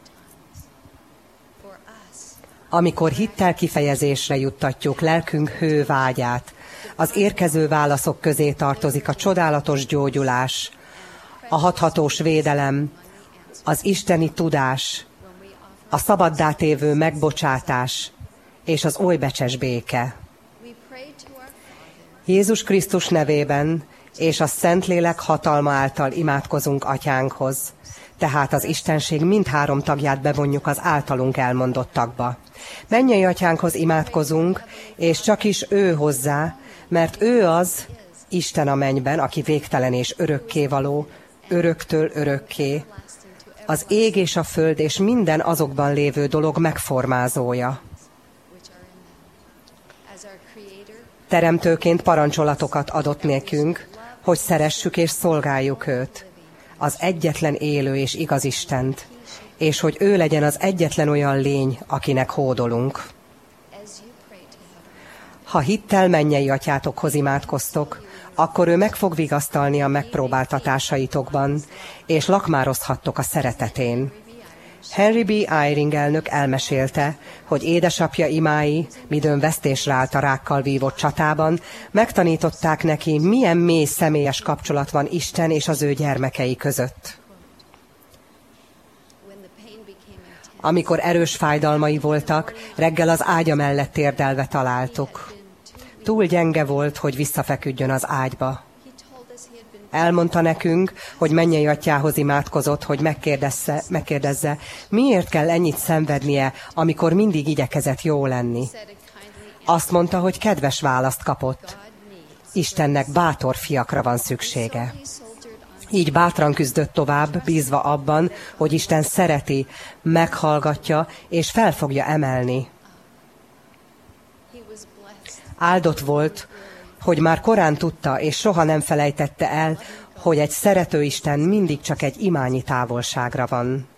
Amikor hittel kifejezésre juttatjuk lelkünk hővágyát, az érkező válaszok közé tartozik a csodálatos gyógyulás, a hathatós védelem, az isteni tudás, a szabaddá tévő megbocsátás és az olybecses béke. Jézus Krisztus nevében és a Szentlélek hatalma által imádkozunk Atyánkhoz, tehát az Istenség mindhárom tagját bevonjuk az általunk elmondottakba. Mennyei Atyánkhoz imádkozunk, és csak is ő hozzá, mert ő az Isten a mennyben, aki végtelen és örökkévaló, öröktől örökké, az ég és a föld és minden azokban lévő dolog megformázója. Teremtőként parancsolatokat adott nékünk, hogy szeressük és szolgáljuk őt, az egyetlen élő és igaz Istent, és hogy ő legyen az egyetlen olyan lény, akinek hódolunk. Ha hittel mennyei Atyátokhoz imádkoztok, akkor ő meg fog vigasztalni a megpróbáltatásaitokban, és lakmározhattok a szeretetén. Henry B. Eyring elnök elmesélte, hogy édesapja imái, midőn vesztésre állt a rákkal vívott csatában, megtanították neki, milyen mély személyes kapcsolat van Isten és az ő gyermekei között. Amikor erős fájdalmai voltak, reggel az ágya mellett térdelve találtuk. Túl gyenge volt, hogy visszafeküdjön az ágyba. Elmondta nekünk, hogy mennyei Atyához imádkozott, hogy megkérdezze, miért kell ennyit szenvednie, amikor mindig igyekezett jó lenni. Azt mondta, hogy kedves választ kapott. Istennek bátor fiakra van szüksége. Így bátran küzdött tovább, bízva abban, hogy Isten szereti, meghallgatja és fel fogja emelni. Áldott volt, hogy már korán tudta és soha nem felejtette el, hogy egy szerető Isten mindig csak egy imányi távolságra van.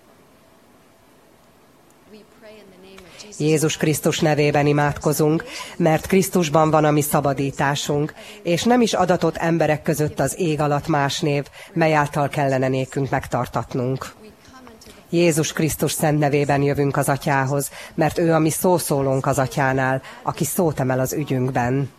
Jézus Krisztus nevében imádkozunk, mert Krisztusban van a mi szabadításunk, és nem is adatott emberek között az ég alatt más név, mely által kellene nékünk megtartatnunk. Jézus Krisztus szent nevében jövünk az Atyához, mert ő a mi szószólónk az Atyánál, aki szót emel az ügyünkben.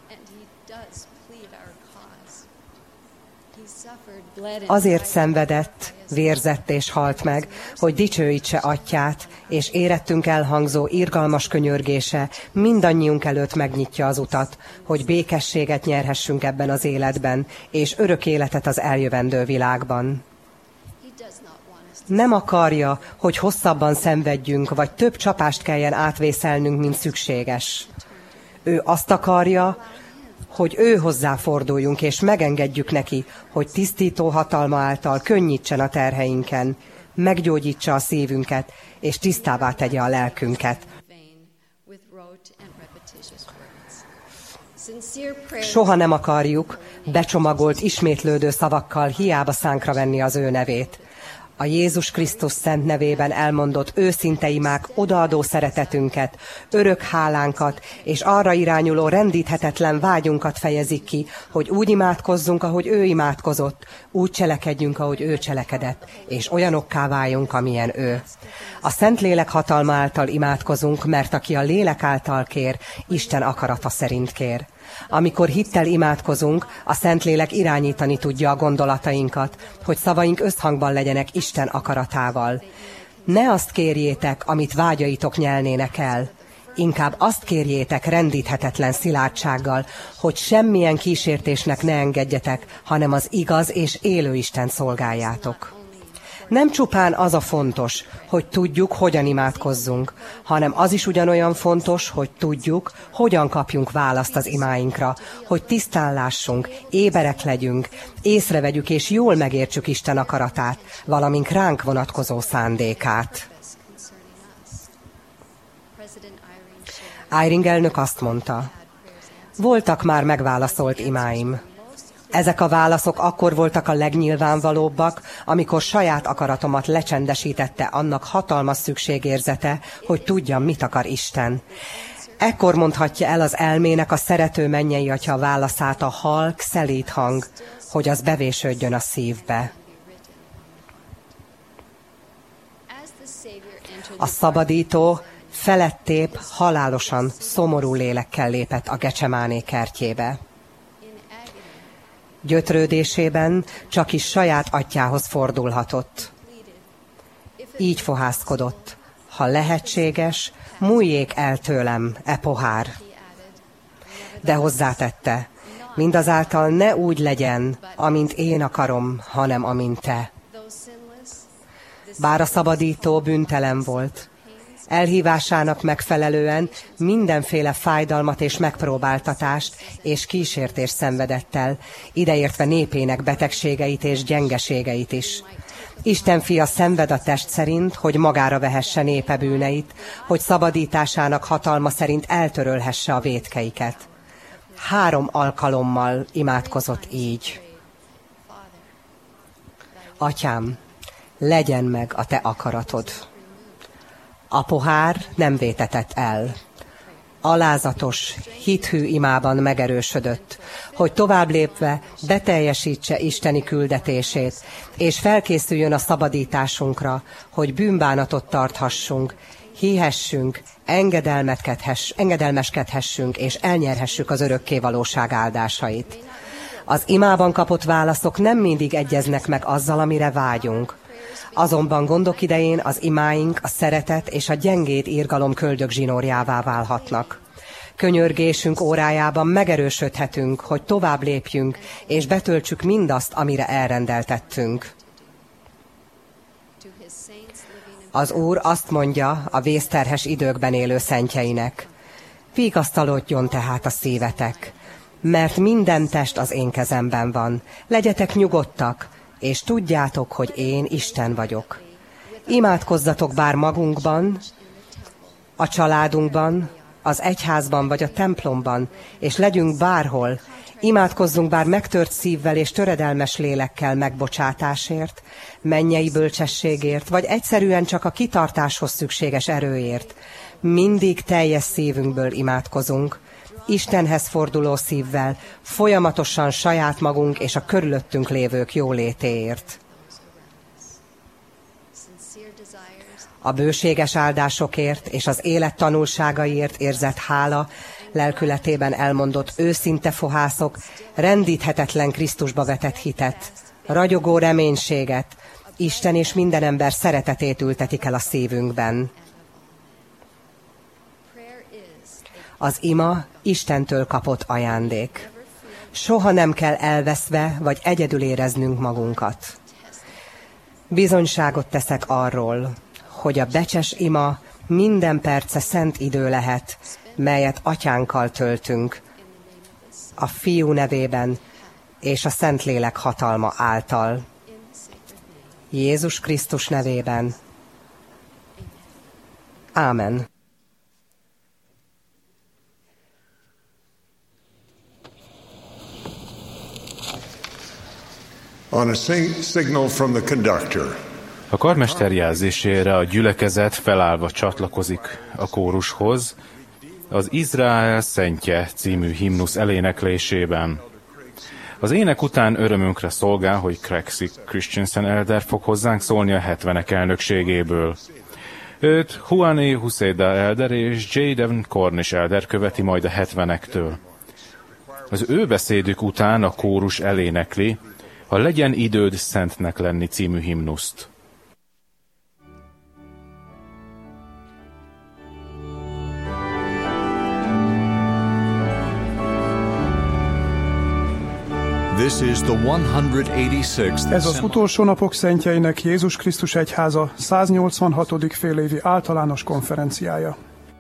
Azért szenvedett, vérzett és halt meg, hogy dicsőítse Atyát, és érettünk elhangzó irgalmas könyörgése mindannyiunk előtt megnyitja az utat, hogy békességet nyerhessünk ebben az életben, és örök életet az eljövendő világban. Nem akarja, hogy hosszabban szenvedjünk, vagy több csapást kelljen átvészelnünk, mint szükséges. Ő azt akarja, hogy ő hozzáforduljunk, és megengedjük neki, hogy tisztító hatalma által könnyítsen a terheinken, meggyógyítsa a szívünket, és tisztává tegye a lelkünket. Soha nem akarjuk becsomagolt, ismétlődő szavakkal hiába szánkra venni az ő nevét. A Jézus Krisztus szent nevében elmondott őszinte imák odaadó szeretetünket, örök hálánkat és arra irányuló rendíthetetlen vágyunkat fejezik ki, hogy úgy imádkozzunk, ahogy ő imádkozott, úgy cselekedjünk, ahogy ő cselekedett, és olyanokká váljunk, amilyen ő. A Szentlélek hatalma által imádkozunk, mert aki a lélek által kér, Isten akarata szerint kér. Amikor hittel imádkozunk, a Szentlélek irányítani tudja a gondolatainkat, hogy szavaink összhangban legyenek Isten akaratával. Ne azt kérjétek, amit vágyaitok nyelnének el. Inkább azt kérjétek rendíthetetlen szilárdsággal, hogy semmilyen kísértésnek ne engedjetek, hanem az igaz és élő Istent szolgáljátok. Nem csupán az a fontos, hogy tudjuk, hogyan imádkozzunk, hanem az is ugyanolyan fontos, hogy tudjuk, hogyan kapjunk választ az imáinkra, hogy tisztán lássunk, éberek legyünk, észrevegyük és jól megértsük Isten akaratát, valamint ránk vonatkozó szándékát. Eyring elnök azt mondta, voltak már megválaszolt imáim. Ezek a válaszok akkor voltak a legnyilvánvalóbbak, amikor saját akaratomat lecsendesítette annak hatalmas szükségérzete, hogy tudjam, mit akar Isten. Ekkor mondhatja el az elmének a szerető mennyei atya válaszát a halk, szelíd hang, hogy az bevésődjön a szívbe. A szabadító felettébb, halálosan szomorú lélekkel lépett a Gecsemáné kertjébe. Gyötrődésében csak is saját atyához fordulhatott. Így fohászkodott, ha lehetséges, múljék el tőlem e pohár. De hozzátette, mindazáltal ne úgy legyen, amint én akarom, hanem amint te. Bár a szabadító bűntelen volt, elhívásának megfelelően mindenféle fájdalmat és megpróbáltatást és kísértést szenvedett el, ideértve népének betegségeit és gyengeségeit is. Isten fia szenved a test szerint, hogy magára vehesse népe bűneit, hogy szabadításának hatalma szerint eltörölhesse a vétkeiket. 3 alkalommal imádkozott így. Atyám, legyen meg a te akaratod. A pohár nem vétetett el. Alázatos, hithű imában megerősödött, hogy tovább lépve beteljesítse isteni küldetését, és felkészüljön a szabadításunkra, hogy bűnbánatot tarthassunk, hihessünk, engedelmeskedhessünk, és elnyerhessük az örökké valóság áldásait. Az imában kapott válaszok nem mindig egyeznek meg azzal, amire vágyunk. Azonban gondok idején az imáink a szeretet és a gyengéd irgalom köldögzsinórjává válhatnak. Könyörgésünk órájában megerősödhetünk, hogy tovább lépjünk, és betöltsük mindazt, amire elrendeltettünk. Az Úr azt mondja a vészterhes időkben élő szentjeinek, vigasztalodjon tehát a szívetek, mert minden test az én kezemben van. Legyetek nyugodtak, és tudjátok, hogy én Isten vagyok. Imádkozzatok bár magunkban, a családunkban, az egyházban vagy a templomban, és legyünk bárhol, imádkozzunk bár megtört szívvel és töredelmes lélekkel megbocsátásért, mennyei bölcsességért, vagy egyszerűen csak a kitartáshoz szükséges erőért. Mindig teljes szívünkből imádkozunk, Istenhez forduló szívvel, folyamatosan saját magunk és a körülöttünk lévők jólétéért. A bőséges áldásokért és az élet tanulságaiért érzett hála, lelkületében elmondott őszinte fohászok, rendíthetetlen Krisztusba vetett hitet, ragyogó reménységet, Isten és minden ember szeretetét ültetik el a szívünkben. Az ima Istentől kapott ajándék. Soha nem kell elveszve vagy egyedül éreznünk magunkat. Bizonyságot teszek arról, hogy a becses ima minden perce szent idő lehet, melyet atyánkkal töltünk, a Fiú nevében és a Szentlélek hatalma által. Jézus Krisztus nevében. Ámen. On a signal from the conductor. A karmester jelzésére a gyülekezet felállva csatlakozik a kórushoz, az Izrael szentje című himnusz eléneklésében. Az ének után örömünkre szolgál, hogy Craig Christensen elder fog hozzánk szólni a 70-ek elnökségéből. Őt Juani Huseda elder és J. Devon Cornish elder követi majd a 70-ektől. Az ő beszédük után a kórus elénekli a Legyen időd szentnek lenni című himnuszt. This is the 186th. Ez az utolsó napok szentjeinek Jézus Krisztus egyháza 186. félévi általános konferenciája.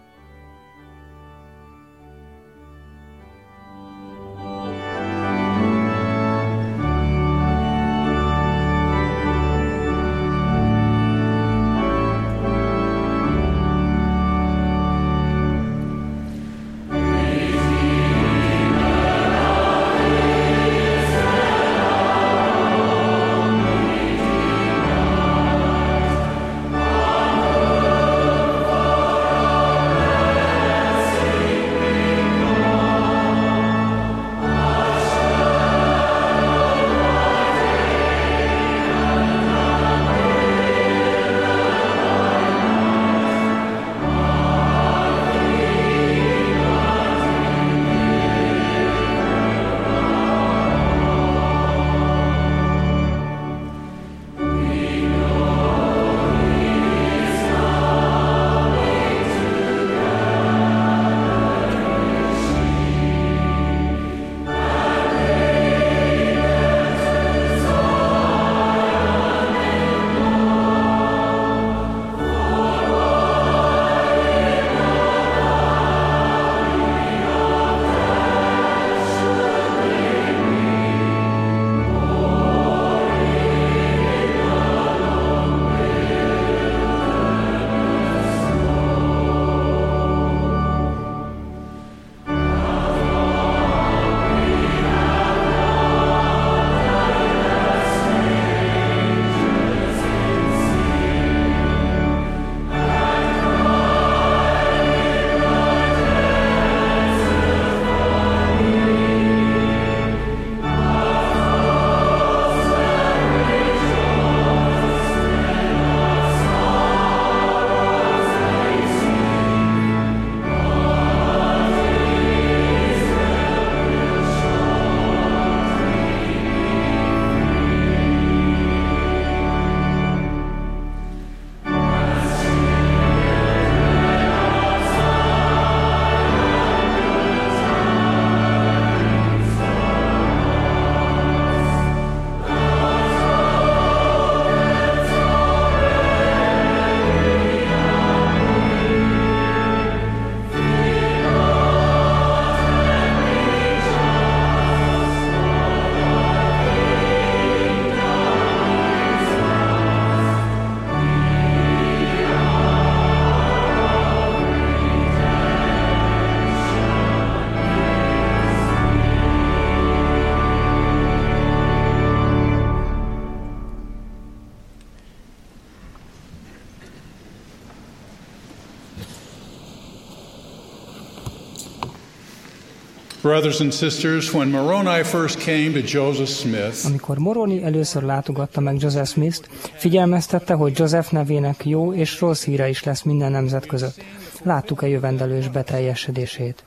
Brothers and sisters, when Moroni first came to Joseph Smith, amikor Moroni először látogatta meg Joseph Smith-t, figyelmeztette, hogy Joseph nevének jó és rossz híre is lesz minden nemzet között. Láttuk a jövendelős beteljesedését.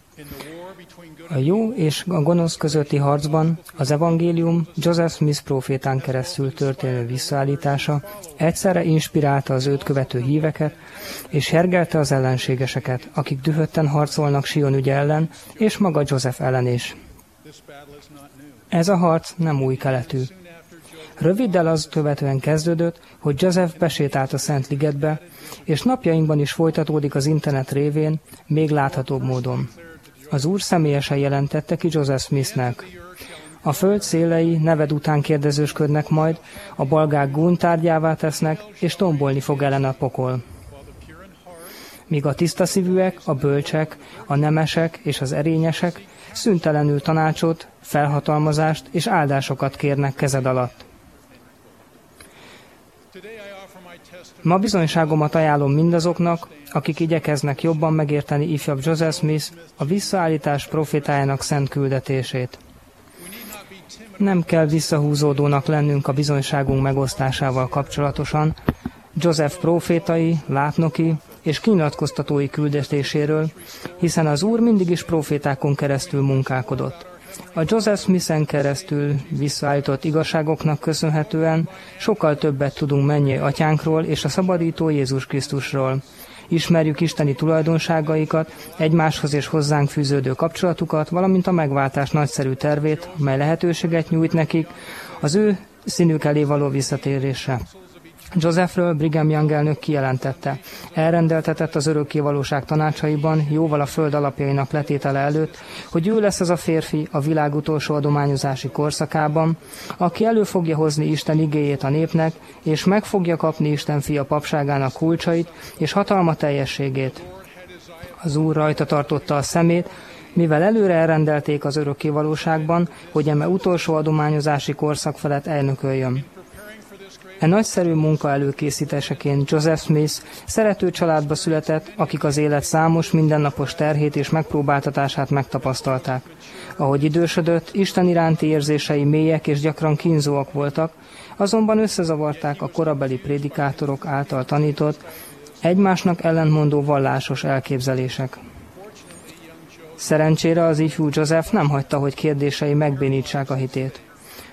A jó és a gonosz közötti harcban az evangélium Joseph Smith prófétán keresztül történő visszaállítása egyszerre inspirálta az őt követő híveket, és hergelte az ellenségeseket, akik dühötten harcolnak Sion ügye ellen, és maga Joseph ellen is. Ez a harc nem új keletű. Röviddel az követően kezdődött, hogy Joseph besétált a Szent Ligetbe, és napjainkban is folytatódik az internet révén, még láthatóbb módon. Az Úr személyesen jelentette ki Joseph Smithnek. A föld szélei neved után kérdezősködnek majd, a balgák gúnytárgyává tesznek, és tombolni fog ellen a pokol. Míg a tiszta szívűek, a bölcsek, a nemesek és az erényesek szüntelenül tanácsot, felhatalmazást és áldásokat kérnek kezed alatt. Ma bizonyságomat ajánlom mindazoknak, akik igyekeznek jobban megérteni ifjabb Joseph Smith a visszaállítás profétájának szent küldetését. Nem kell visszahúzódónak lennünk a bizonyságunk megosztásával kapcsolatosan, Joseph prófétai, látnoki és kinyilatkoztatói küldetéséről, hiszen az Úr mindig is prófétákon keresztül munkálkodott. A Joseph Smithen keresztül visszaállított igazságoknak köszönhetően sokkal többet tudunk mennyei atyánkról és a szabadító Jézus Krisztusról. Ismerjük isteni tulajdonságaikat, egymáshoz és hozzánk fűződő kapcsolatukat, valamint a megváltás nagyszerű tervét, mely lehetőséget nyújt nekik az ő színük elé való visszatérésre. Josephről Brigham Young elnök kijelentette, elrendeltetett az örökkévalóság tanácsaiban jóval a föld alapjainak letétele előtt, hogy ő lesz az a férfi a világ utolsó adományozási korszakában, aki elő fogja hozni Isten igéjét a népnek, és meg fogja kapni Isten fia papságának kulcsait és hatalma teljességét. Az Úr rajta tartotta a szemét, mivel előre elrendelték az örökkévalóságban, hogy eme utolsó adományozási korszak felett elnököljön. E nagyszerű munka előkészítéseként Joseph Smith szerető családba született, akik az élet számos mindennapos terhét és megpróbáltatását megtapasztalták. Ahogy idősödött, Isten iránti érzései mélyek és gyakran kínzóak voltak, azonban összezavarták a korabeli prédikátorok által tanított, egymásnak ellentmondó vallásos elképzelések. Szerencsére az ifjú Joseph nem hagyta, hogy kérdései megbénítsák a hitét.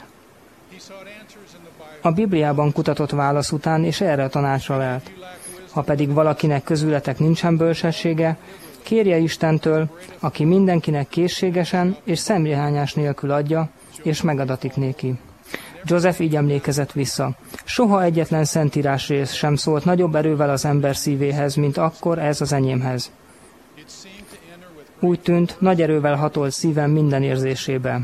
A Bibliában kutatott válasz után, és erre a tanácsra lelt. Ha pedig valakinek közületek nincsen bölcsessége, kérje Istentől, aki mindenkinek készségesen és szemrehányás nélkül adja, és megadatik néki. Joseph így emlékezett vissza. Soha egyetlen szentírás rész sem szólt nagyobb erővel az ember szívéhez, mint akkor ez az enyémhez. Úgy tűnt, nagy erővel hatolt szívem minden érzésébe.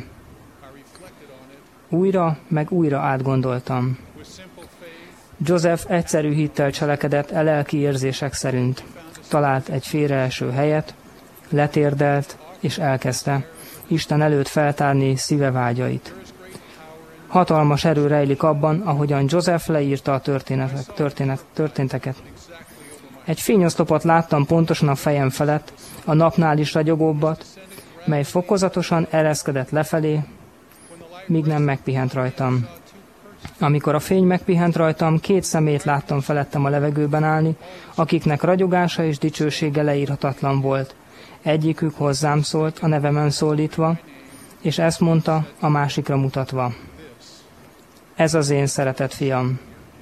Újra, meg újra átgondoltam. Joseph egyszerű hittel cselekedett lelki érzések szerint. Talált egy félreeső helyet, letérdelt és elkezdte Isten előtt feltárni szíve vágyait. Hatalmas erő rejlik abban, ahogyan Joseph leírta a történteket. Egy fényoszlopot láttam pontosan a fejem felett, a napnál is ragyogóbbat, mely fokozatosan ereszkedett lefelé, míg nem megpihent rajtam. Amikor a fény megpihent rajtam, 2 szemét láttam felettem a levegőben állni, akiknek ragyogása és dicsősége leírhatatlan volt. Egyikük hozzám szólt, a nevemen szólítva, és ezt mondta, a másikra mutatva. Ez az én szeretett fiam.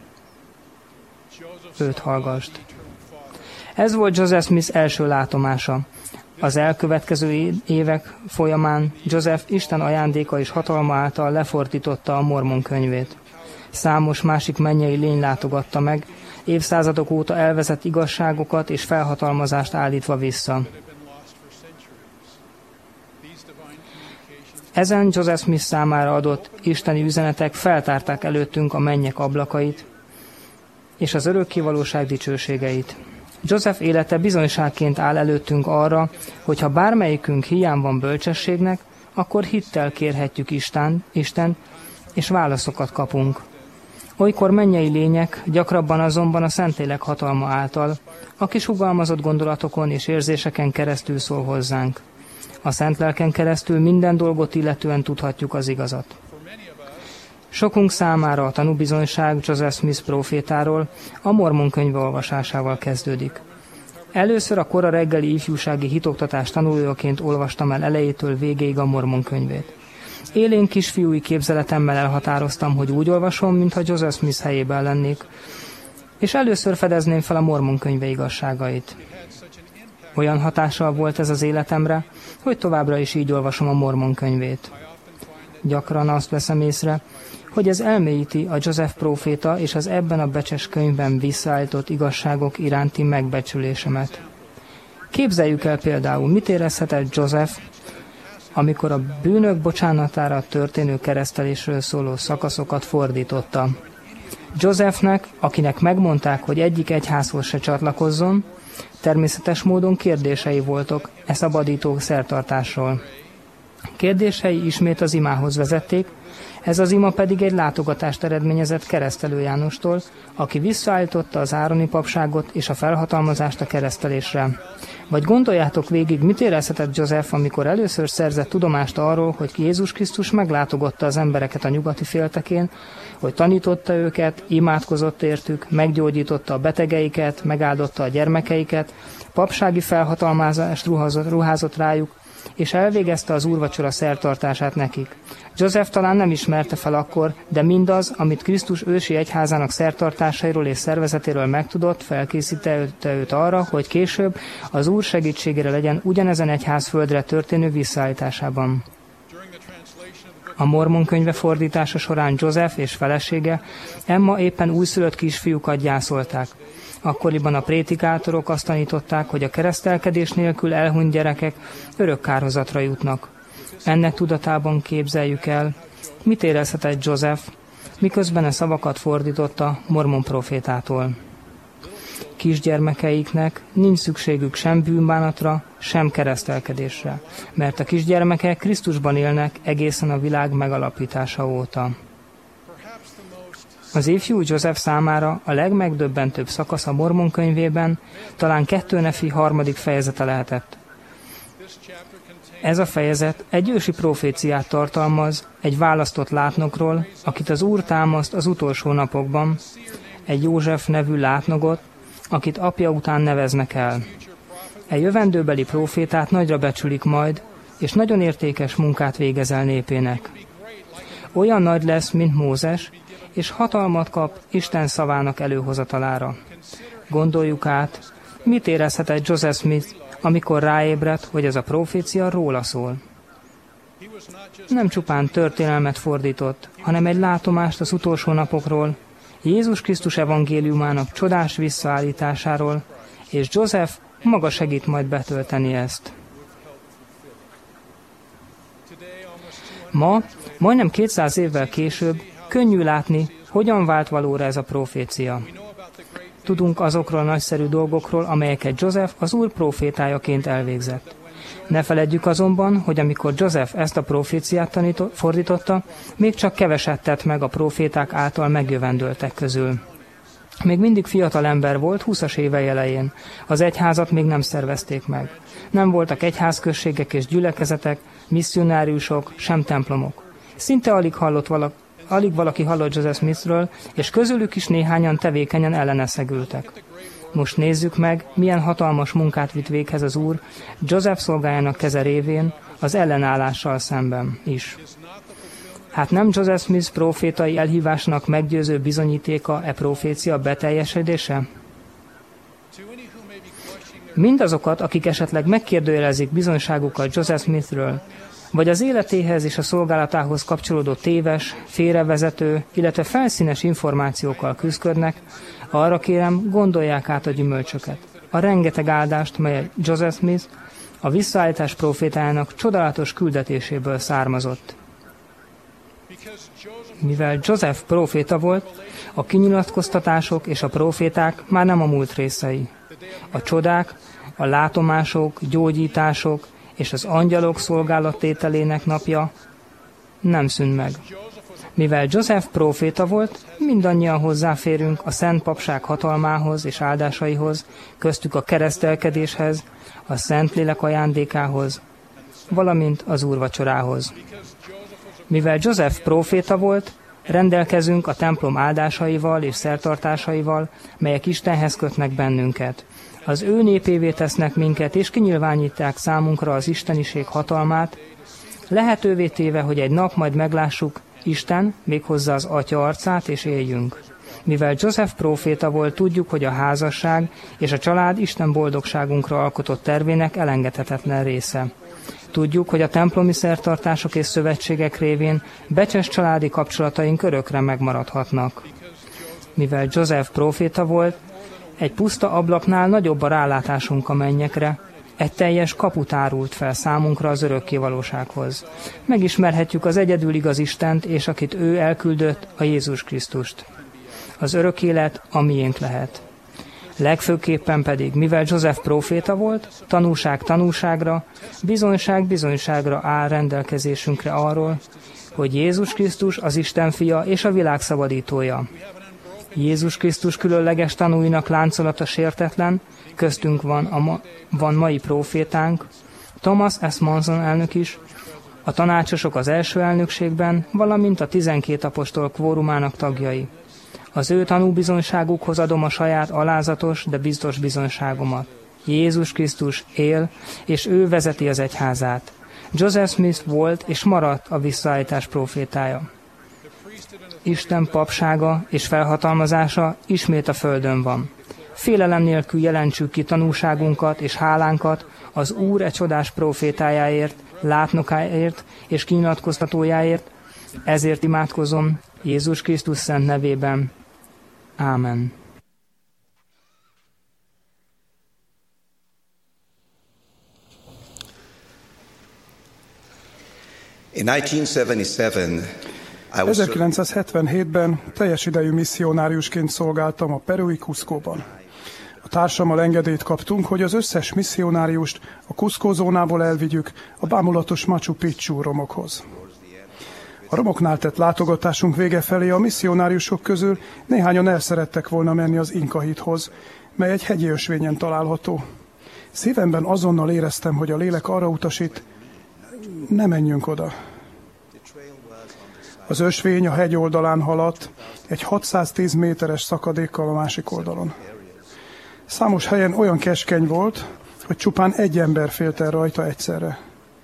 Őt hallgasd. Ez volt Joseph Smith első látomása. Az elkövetkező évek folyamán Joseph Isten ajándéka és hatalma által lefordította a Mormon könyvét. Számos másik mennyei lény látogatta meg, évszázadok óta elvezett igazságokat és felhatalmazást állítva vissza. Ezen Joseph Smith számára adott isteni üzenetek feltárták előttünk a mennyek ablakait és az örökkévalóság dicsőségeit. Joseph élete bizonyságként áll előttünk arra, hogy ha bármelyikünk hiány van bölcsességnek, akkor hittel kérhetjük Istent, és válaszokat kapunk. Olykor mennyei lények, gyakrabban azonban a Szentlélek hatalma által, aki sugalmazott gondolatokon és érzéseken keresztül szól hozzánk. A Szentlelken keresztül minden dolgot illetően tudhatjuk az igazat. Sokunk számára a tanúbizonyság Joseph Smith prófétáról a Mormon könyve olvasásával kezdődik. Először a kora reggeli ifjúsági hitoktatás tanulójaként olvastam el elejétől végéig a Mormon könyvét. Élén kisfiúi képzeletemmel elhatároztam, hogy úgy olvasom, mintha Joseph Smith helyében lennék, és először fedezném fel a Mormon könyve igazságait. Olyan hatással volt ez az életemre, hogy továbbra is így olvasom a Mormon könyvét. Gyakran azt veszem észre, hogy ez elmélyíti a József próféta és az ebben a becses könyvben visszaállított igazságok iránti megbecsülésemet. Képzeljük el például, mit érezhetett József, amikor a bűnök bocsánatára történő keresztelésről szóló szakaszokat fordította. Józsefnek, akinek megmondták, hogy egyik egyházhoz se csatlakozzon, természetes módon kérdései voltak e szabadító szertartásról. Kérdései ismét az imához vezették, ez az ima pedig egy látogatást eredményezett Keresztelő Jánostól, aki visszaállította az ároni papságot és a felhatalmazást a keresztelésre. Vagy gondoljátok végig, mit érezhetett József, amikor először szerzett tudomást arról, hogy Jézus Krisztus meglátogatta az embereket a nyugati féltekén, hogy tanította őket, imádkozott értük, meggyógyította a betegeiket, megáldotta a gyermekeiket, papsági felhatalmazást ruházott rájuk, és elvégezte az úrvacsora szertartását nekik. József talán nem ismerte fel akkor, de mindaz, amit Krisztus ősi egyházának szertartásairól és szervezetéről megtudott, felkészítette őt arra, hogy később az Úr segítségére legyen ugyanezen egyház földre történő visszaállításában. A Mormon könyve fordítása során József és felesége Emma éppen újszülött kisfiúkat gyászolták. Akkoriban a prédikátorok azt tanították, hogy a keresztelkedés nélkül elhunyt gyerekek örök kárhozatra jutnak. Ennek tudatában képzeljük el, mit érezhetett József, miközben a szavakat fordította Mormon profétától. Kisgyermekeiknek nincs szükségük sem bűnbánatra, sem keresztelkedésre, mert a kisgyermekek Krisztusban élnek egészen a világ megalapítása óta. Az ifjú József számára a legmegdöbbentőbb szakasz a Mormon könyvében talán 2 Nefi 3. fejezete lehetett. Ez a fejezet egy ősi proféciát tartalmaz egy választott látnokról, akit az Úr támaszt az utolsó napokban, egy József nevű látnogot, akit apja után neveznek el. E jövendőbeli prófétát nagyra becsülik majd, és nagyon értékes munkát végez el népének. Olyan nagy lesz, mint Mózes, és hatalmat kap Isten szavának előhozatalára. Gondoljuk át, mit érezhetett Joseph Smith, amikor ráébredt, hogy ez a profécia róla szól. Nem csupán történelmet fordított, hanem egy látomást az utolsó napokról, Jézus Krisztus evangéliumának csodás visszaállításáról, és Joseph maga segít majd betölteni ezt. Ma, majdnem 200 évvel később, könnyű látni, hogyan vált valóra ez a profécia. Tudunk azokról a nagyszerű dolgokról, amelyeket Joseph az Úr profétájaként elvégzett. Ne feledjük azonban, hogy amikor Joseph ezt a proféciát fordította, még csak keveset tett meg a proféták által megjövendöltek közül. Még mindig fiatal ember volt 20-as évei elején. Az egyházat még nem szervezték meg. Nem voltak egyházközségek és gyülekezetek, misszionáriusok, sem templomok. Szinte alig valaki hallott Joseph Smithről, és közülük is néhányan tevékenyen elleneszegültek. Most nézzük meg, milyen hatalmas munkát vitt véghez az Úr Joseph szolgájának keze révén, az ellenállással szemben is. Hát nem Joseph Smith profétai elhívásnak meggyőző bizonyítéka e profécia beteljesedése? Mindazokat, akik esetleg megkérdőjelezik bizonyságukat Joseph Smithről, vagy az életéhez és a szolgálatához kapcsolódó téves, félrevezető, illetve felszínes információkkal küzdködnek, arra kérem, gondolják át a gyümölcsöket. A rengeteg áldást, mely Joseph Smith a visszaállítás profétájának csodálatos küldetéséből származott. Mivel Joseph proféta volt, a kinyilatkoztatások és a proféták már nem a múlt részei. A csodák, a látomások, gyógyítások és az angyalok szolgálattételének napja nem szűnt meg. Mivel Joseph próféta volt, mindannyian hozzáférünk a Szent Papság hatalmához és áldásaihoz, köztük a keresztelkedéshez, a Szentlélek ajándékához, valamint az úrvacsorához. Mivel Joseph próféta volt, rendelkezünk a templom áldásaival és szertartásaival, melyek Istenhez kötnek bennünket. Az ő népévé tesznek minket, és kinyilvánítják számunkra az isteniség hatalmát, lehetővé téve, hogy egy nap majd meglássuk Isten, méghozzá az Atya arcát, és éljünk. Mivel Joseph próféta volt, tudjuk, hogy a házasság és a család Isten boldogságunkra alkotott tervének elengedhetetlen része. Tudjuk, hogy a templomi szertartások és szövetségek révén becses családi kapcsolataink örökre megmaradhatnak. Mivel József próféta volt, egy puszta ablaknál nagyobb a rálátásunk a mennyekre, egy teljes kaput árult fel számunkra az örökké valósághoz. Megismerhetjük az egyedül igaz Istent, és akit ő elküldött, a Jézus Krisztust. Az örök élet a miénk lehet. Legfőképpen pedig, mivel József próféta volt, tanúság tanúságra, bizonyság bizonyságra áll rendelkezésünkre arról, hogy Jézus Krisztus az Isten fia és a világ szabadítója. Jézus Krisztus különleges tanúinak láncolata sértetlen, köztünk van mai prófétánk, Thomas S. Monson elnök is, a tanácsosok az első elnökségben, valamint a 12 apostol kvórumának tagjai. Az ő tanúbizonyságukhoz adom a saját alázatos, de biztos bizonyságomat. Jézus Krisztus él, és ő vezeti az egyházát. Joseph Smith volt és maradt a visszaállítás prófétája. Isten papsága és felhatalmazása ismét a földön van. Félelem nélkül jelentsük ki tanúságunkat és hálánkat az Úr csodás prófétájáért, látnokáért és kinyilatkoztatójáért, ezért imádkozom Jézus Krisztus szent nevében. Ámen. In 1977-ben teljes idejű misszionáriusként szolgáltam a perui Cuscóban. A társammal engedélyt kaptunk, hogy az összes misszionáriust a Cusco zónából elvigyük a bámulatos Machu Picchu romokhoz. A romoknál tett látogatásunk vége felé a misszionáriusok közül néhányan el szerettek volna menni az Inka hídhoz, mely egy hegyi ösvényen található. Szívemben azonnal éreztem, hogy a lélek arra utasít, ne menjünk oda. Az ösvény a hegy oldalán haladt, egy 610 méteres szakadékkal a másik oldalon. Számos helyen olyan keskeny volt, hogy csupán egy ember félt el rajta egyszerre.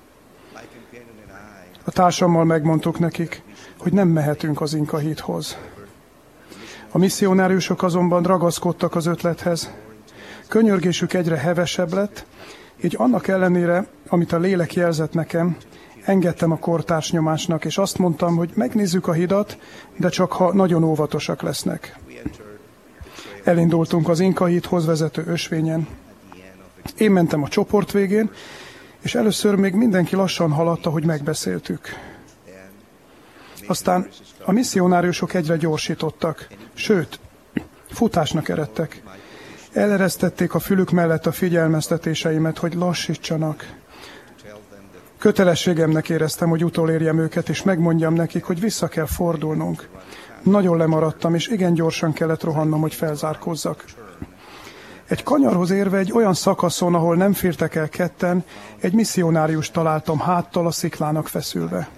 A társammal megmondtuk nekik, hogy nem mehetünk az Inka hídhoz. A misszionáriusok azonban ragaszkodtak az ötlethez. Könyörgésük egyre hevesebb lett, így annak ellenére, amit a lélek jelzett nekem, engedtem a kortárs nyomásnak, és azt mondtam, hogy megnézzük a hidat, de csak ha nagyon óvatosak lesznek. Elindultunk az Inka hídhoz vezető ösvényen. Én mentem a csoport végén, és először még mindenki lassan haladt, ahogy megbeszéltük. Aztán a misszionáriusok egyre gyorsítottak, sőt, futásnak eredtek. Eleresztették a fülük mellett a figyelmeztetéseimet, hogy lassítsanak. Kötelességemnek éreztem, hogy utolérjem őket, és megmondjam nekik, hogy vissza kell fordulnunk. Nagyon lemaradtam, és igen gyorsan kellett rohannom, hogy felzárkózzak. Egy kanyarhoz érve egy olyan szakaszon, ahol nem fértek el ketten, egy misszionáriust találtam háttal a sziklának feszülve.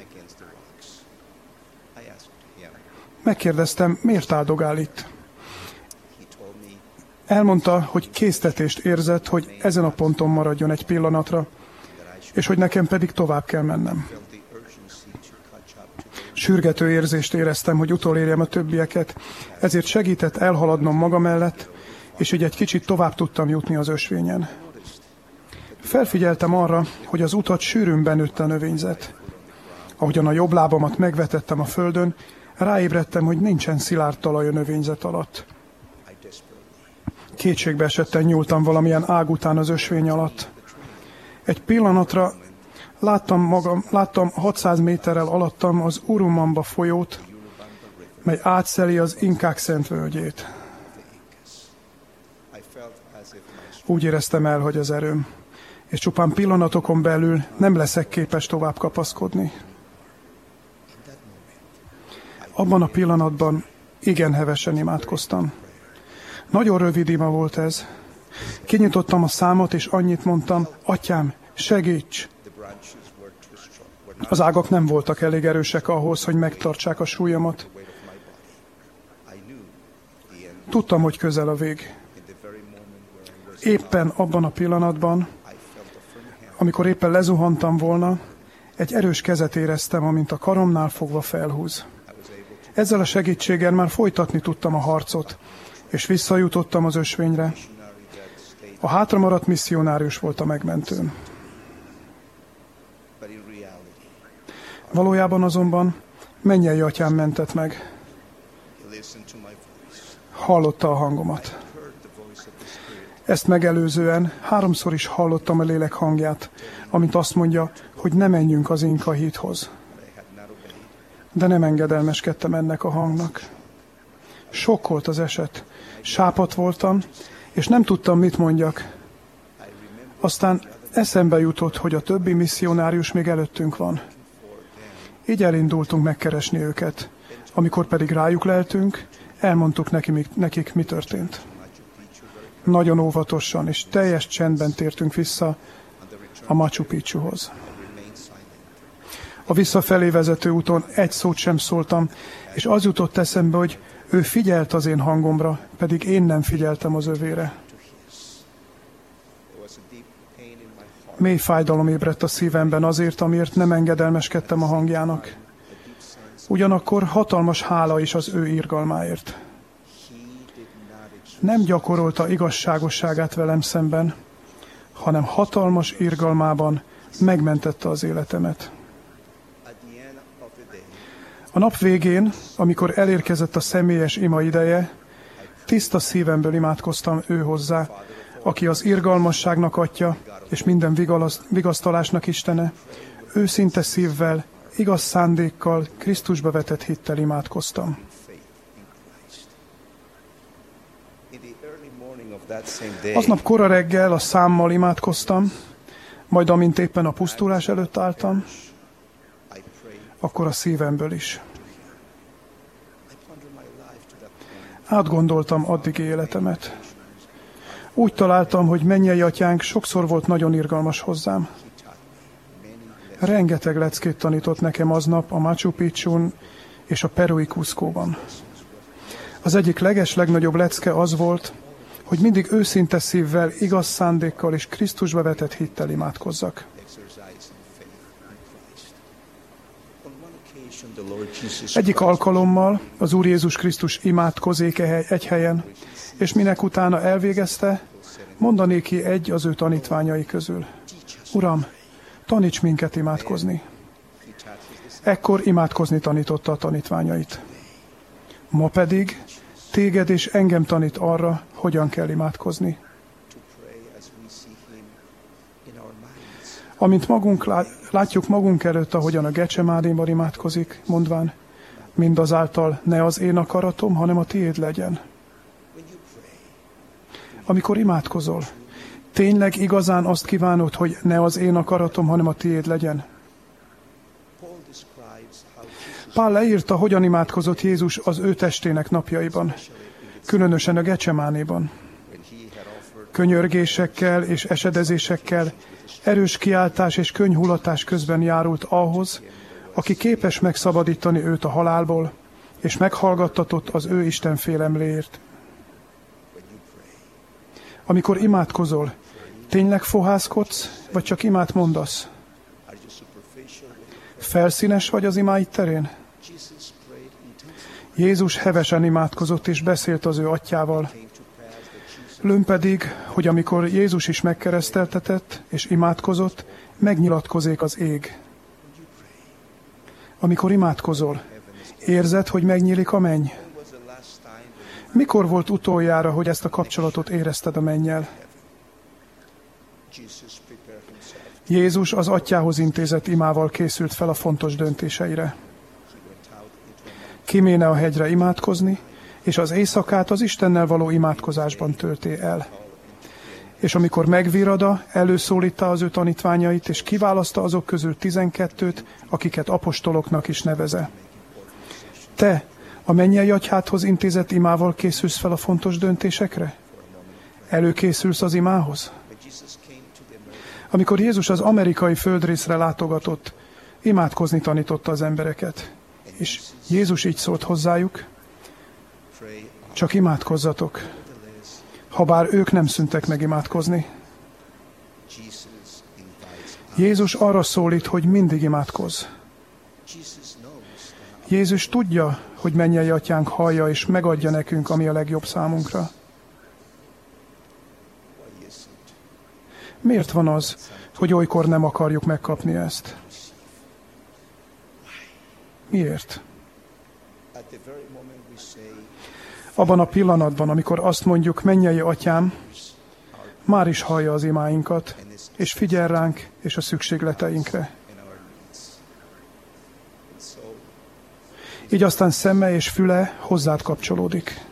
Megkérdeztem, miért áldogál itt? Elmondta, hogy késztetést érzett, hogy ezen a ponton maradjon egy pillanatra, és hogy nekem pedig tovább kell mennem. Sürgető érzést éreztem, hogy utolérjem a többieket, ezért segített elhaladnom maga mellett, és így egy kicsit tovább tudtam jutni az ösvényen. Felfigyeltem arra, hogy az utat sűrűn benőtt a növényzet. Ahogyan a jobb lábamat megvetettem a földön, ráébredtem, hogy nincsen szilárd talaj a növényzet alatt. Kétségbe esetten nyúltam valamilyen ág után az ösvény alatt. Egy pillanatra láttam 600 méterrel alattam az Urumamba folyót, mely átszeli az Inkák szent völgyét. Úgy éreztem el, hogy az erőm, és csupán pillanatokon belül nem leszek képes tovább kapaszkodni. Abban a pillanatban igen hevesen imádkoztam. Nagyon rövid ima volt ez. Kinyitottam a számot, és annyit mondtam, Atyám, segíts! Az ágak nem voltak elég erősek ahhoz, hogy megtartsák a súlyomat. Tudtam, hogy közel a vég. Éppen abban a pillanatban, amikor éppen lezuhantam volna, egy erős kezet éreztem, amint a karomnál fogva felhúz. Ezzel a segítséggel már folytatni tudtam a harcot, és visszajutottam az ösvényre. A hátramaradt misszionárius volt a megmentőm. Valójában azonban mennyei atyám mentett meg. Hallotta a hangomat. Ezt megelőzően 3-szor is hallottam a lélek hangját, amint azt mondja, hogy ne menjünk az Inka hídhoz. De nem engedelmeskedtem ennek a hangnak. Sokkolt az eset. Sápadt voltam, és nem tudtam, mit mondjak. Aztán eszembe jutott, hogy a többi misszionárius még előttünk van. Így elindultunk megkeresni őket. Amikor pedig rájuk leltünk, elmondtuk nekik, mi történt. Nagyon óvatosan és teljes csendben tértünk vissza a Machu Picchuhoz. A visszafelé vezető úton egy szót sem szóltam, és az jutott eszembe, hogy ő figyelt az én hangomra, pedig én nem figyeltem az övére. Mély fájdalom ébredt a szívemben azért, amiért nem engedelmeskedtem a hangjának. Ugyanakkor hatalmas hála is az ő irgalmáért. Nem gyakorolta igazságosságát velem szemben, hanem hatalmas irgalmában megmentette az életemet. A nap végén, amikor elérkezett a személyes ima ideje, tiszta szívemből imádkoztam ő hozzá, aki az irgalmasságnak atya, és minden vigasztalásnak istene, őszinte szívvel, igaz szándékkal, Krisztusba vetett hittel imádkoztam. Aznap kora reggel a számmal imádkoztam, majd amint éppen a pusztulás előtt álltam, akkor a szívemből is. Átgondoltam addigi életemet. Úgy találtam, hogy mennyei atyánk sokszor volt nagyon irgalmas hozzám. Rengeteg leckét tanított nekem aznap a Machu Picchun és a perui Cuscóban. Az egyik legnagyobb lecke az volt, hogy mindig őszinte szívvel, igaz szándékkal és Krisztusba vetett hittel imádkozzak. Egyik alkalommal az Úr Jézus Krisztus imádkozik egy helyen, és minek utána elvégezte, mondanék ki egy az ő tanítványai közül. Uram, taníts minket imádkozni. Ekkor imádkozni tanította a tanítványait. Ma pedig téged és engem tanít arra, hogyan kell imádkozni. Amint látjuk magunk előtt, ahogyan a Gecsemánéban imádkozik, mondván, mindazáltal ne az én akaratom, hanem a tiéd legyen. Amikor imádkozol, tényleg igazán azt kívánod, hogy ne az én akaratom, hanem a tiéd legyen? Pál leírta, hogyan imádkozott Jézus az ő testének napjaiban, különösen a Gecsemánéban. Könyörgésekkel és esedezésekkel, erős kiáltás és könnyhullatás közben járult ahhoz, aki képes megszabadítani őt a halálból, és meghallgattatott az ő istenfélemléért. Amikor imádkozol, tényleg fohászkodsz, vagy csak imát mondasz? Felszínes vagy az imáid terén? Jézus hevesen imádkozott és beszélt az ő atyával. Lőn pedig, hogy amikor Jézus is megkereszteltetett és imádkozott, megnyilatkozik az ég. Amikor imádkozol, érzed, hogy megnyílik a menny? Mikor volt utoljára, hogy ezt a kapcsolatot érezted a mennyel? Jézus az atyához intézett imával készült fel a fontos döntéseire. Kiméne a hegyre imádkozni, és az éjszakát az Istennel való imádkozásban tölté el. És amikor megvirada, előszólítta az ő tanítványait, és kiválaszta azok közül 12-t, akiket apostoloknak is neveze. Te a mennyei atyádhoz intézett imával készülsz fel a fontos döntésekre? Előkészülsz az imához? Amikor Jézus az amerikai földrészre látogatott, imádkozni tanította az embereket. És Jézus így szólt hozzájuk, csak imádkozzatok, habár ők nem szüntek meg imádkozni. Jézus arra szólít, hogy mindig imádkozz. Jézus tudja, hogy mennyei atyánk hallja és megadja nekünk, ami a legjobb számunkra. Miért van az, hogy olykor nem akarjuk megkapni ezt? Miért? Abban a pillanatban, amikor azt mondjuk, mennyei atyám, már is hallja az imáinkat, és figyel ránk és a szükségleteinkre. Így aztán szeme és füle hozzád kapcsolódik.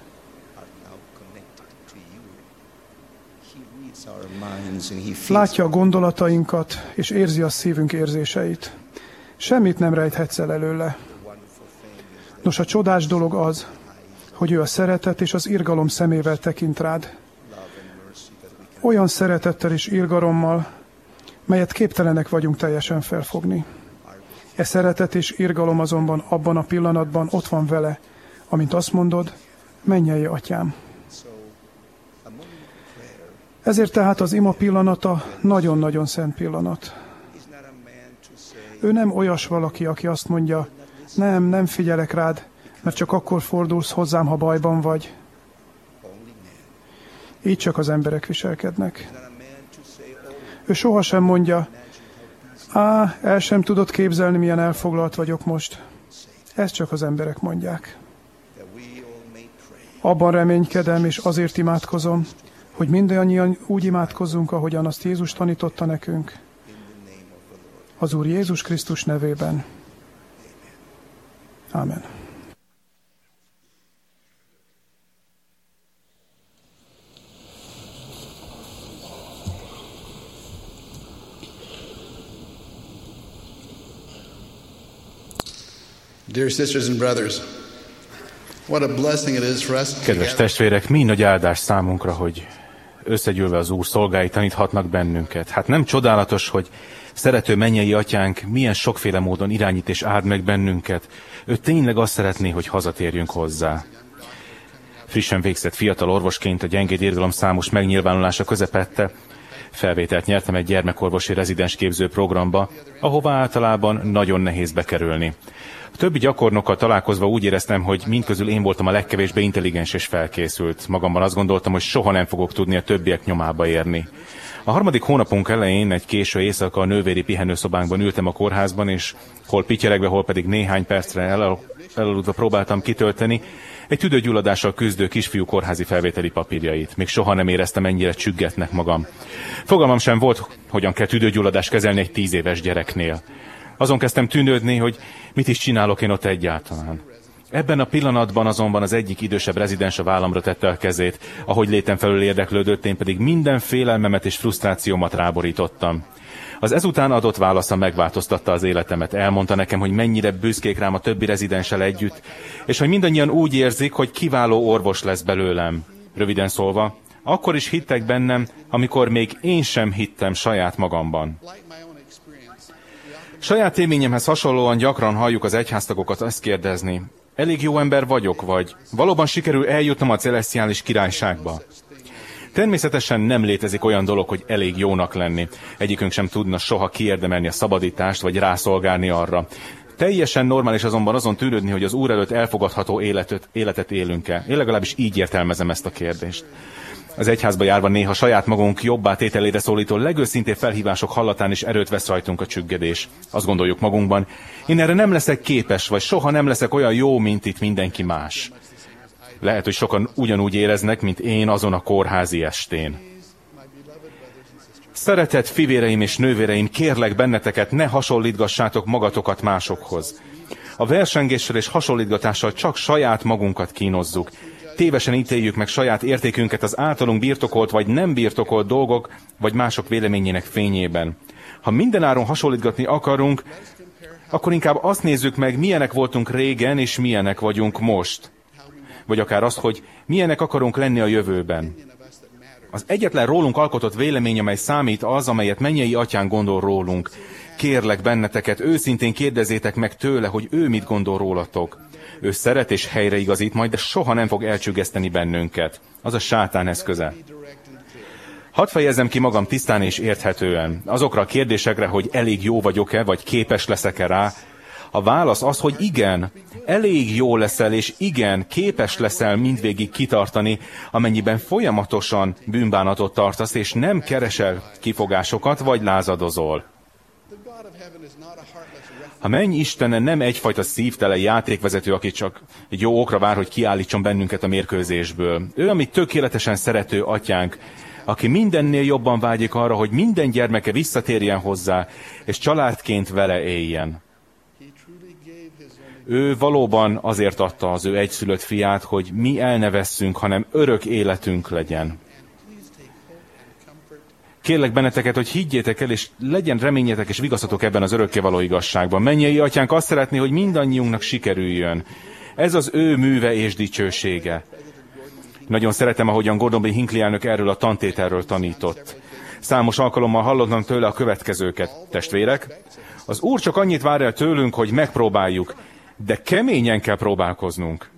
Látja a gondolatainkat, és érzi a szívünk érzéseit. Semmit nem rejthetsz el előle. Nos, a csodás dolog az, hogy ő a szeretet és az irgalom szemével tekint rád. Olyan szeretettel és irgalommal, melyet képtelenek vagyunk teljesen felfogni. E szeretet és irgalom azonban abban a pillanatban ott van vele, amint azt mondod, mennyei atyám. Ezért tehát az ima pillanata nagyon-nagyon szent pillanat. Ő nem olyas valaki, aki azt mondja, nem figyelek rád, mert csak akkor fordulsz hozzám, ha bajban vagy. Így csak az emberek viselkednek. Ő sohasem mondja, el sem tudod képzelni, milyen elfoglalt vagyok most. Ezt csak az emberek mondják. Abban reménykedem, és azért imádkozom, hogy mindannyian úgy imádkozzunk, ahogyan azt Jézus tanította nekünk. Az Úr Jézus Krisztus nevében. Amen. Dear sisters and brothers, what a blessing it is for us to Kedves testvérek, mi nagy áldás számunkra, hogy összegyűlve az Úr szolgái taníthatnak bennünket. Hát nem csodálatos, hogy szerető mennyei atyánk milyen sokféle módon irányít és áld meg bennünket. Ő tényleg azt szeretné, hogy hazatérjünk hozzá. Frissen végzett fiatal orvosként a gyengéd irgalom számos megnyilvánulása közepette felvételt nyertem egy gyermekorvosi rezidensképző programba, ahová általában nagyon nehéz bekerülni. A többi gyakornokkal találkozva úgy éreztem, hogy mindközül én voltam a legkevésbé intelligens és felkészült. Magamban azt gondoltam, hogy soha nem fogok tudni a többiek nyomába érni. A 3. hónapunk elején egy késő éjszaka a nővéri pihenőszobánkban ültem a kórházban, és hol pityeregve, hol pedig néhány percre elaludva próbáltam kitölteni egy tüdőgyulladással küzdő kisfiú kórházi felvételi papírjait. Még soha nem éreztem ennyire csüggetnek magam. Fogalmam sem volt, hogyan kell tüdőgyulladást kezelni egy 10 éves gyereknél. Azon kezdtem tűnődni, hogy mit is csinálok én ott egyáltalán. Ebben a pillanatban azonban az egyik idősebb rezidens a vállamra tette a kezét, ahogy létem felül érdeklődött, én pedig minden félelmemet és frusztrációmat ráborítottam. Az ezután adott válasza megváltoztatta az életemet. Elmondta nekem, hogy mennyire büszkék rám a többi rezidenssel együtt, és hogy mindannyian úgy érzik, hogy kiváló orvos lesz belőlem. Röviden szólva, akkor is hittek bennem, amikor még én sem hittem saját magamban. Saját élményemhez hasonlóan gyakran halljuk az egyháztagokat ezt kérdezni. Elég jó ember vagyok, vagy valóban sikerül eljutnom a celesztiális királyságba? Természetesen nem létezik olyan dolog, hogy elég jónak lenni. Egyikünk sem tudna soha kiérdemelni a szabadítást, vagy rászolgálni arra. Teljesen normális azonban azon tűnődni, hogy az Úr előtt elfogadható életet élünk-e. Én legalábbis így értelmezem ezt a kérdést. Az egyházba járva néha saját magunk jobbá tételére szólító legőszintébb felhívások hallatán is erőt vesz rajtunk a csüggedés. Azt gondoljuk magunkban, én erre nem leszek képes, vagy soha nem leszek olyan jó, mint itt mindenki más. Lehet, hogy sokan ugyanúgy éreznek, mint én azon a kórházi estén. Szeretett fivéreim és nővéreim, kérlek benneteket, ne hasonlítgassátok magatokat másokhoz. A versengéssel és hasonlítgatással csak saját magunkat kínozzuk. Tévesen ítéljük meg saját értékünket az általunk birtokolt vagy nem birtokolt dolgok, vagy mások véleményének fényében. Ha mindenáron hasonlítgatni akarunk, akkor inkább azt nézzük meg, milyenek voltunk régen, és milyenek vagyunk most. Vagy akár azt, hogy milyenek akarunk lenni a jövőben. Az egyetlen rólunk alkotott vélemény, amely számít, az, amelyet mennyei atyánk gondol rólunk. Kérlek benneteket, őszintén kérdezzétek meg tőle, hogy ő mit gondol rólatok. Ő szeret és helyreigazít majd, de soha nem fog elcsüggeszteni bennünket. Az a sátán eszköze. Hadd fejezzem ki magam tisztán és érthetően. Azokra a kérdésekre, hogy elég jó vagyok-e, vagy képes leszek-e rá, a válasz az, hogy igen, elég jó leszel, és igen, képes leszel mindvégig kitartani, amennyiben folyamatosan bűnbánatot tartasz, és nem keresel kifogásokat, vagy lázadozol. A menny Istene nem egyfajta szívtelen játékvezető, aki csak egy jó okra vár, hogy kiállítson bennünket a mérkőzésből. Ő, ami tökéletesen szerető atyánk, aki mindennél jobban vágyik arra, hogy minden gyermeke visszatérjen hozzá, és családként vele éljen. Ő valóban azért adta az ő egyszülött fiát, hogy mi el ne vesszünk, hanem örök életünk legyen. Kérlek benneteket, hogy higgyétek el, és legyen reményetek és vigaszatok ebben az örökkévaló igazságban. Mennyei atyánk azt szeretné, hogy mindannyiunknak sikerüljön. Ez az ő műve és dicsősége. Nagyon szeretem, ahogyan Gordon B. Hinckley elnök erről a tantételről tanított. Számos alkalommal hallottam tőle a következőket. Testvérek, az Úr csak annyit vár el tőlünk, hogy megpróbáljuk, de keményen kell próbálkoznunk.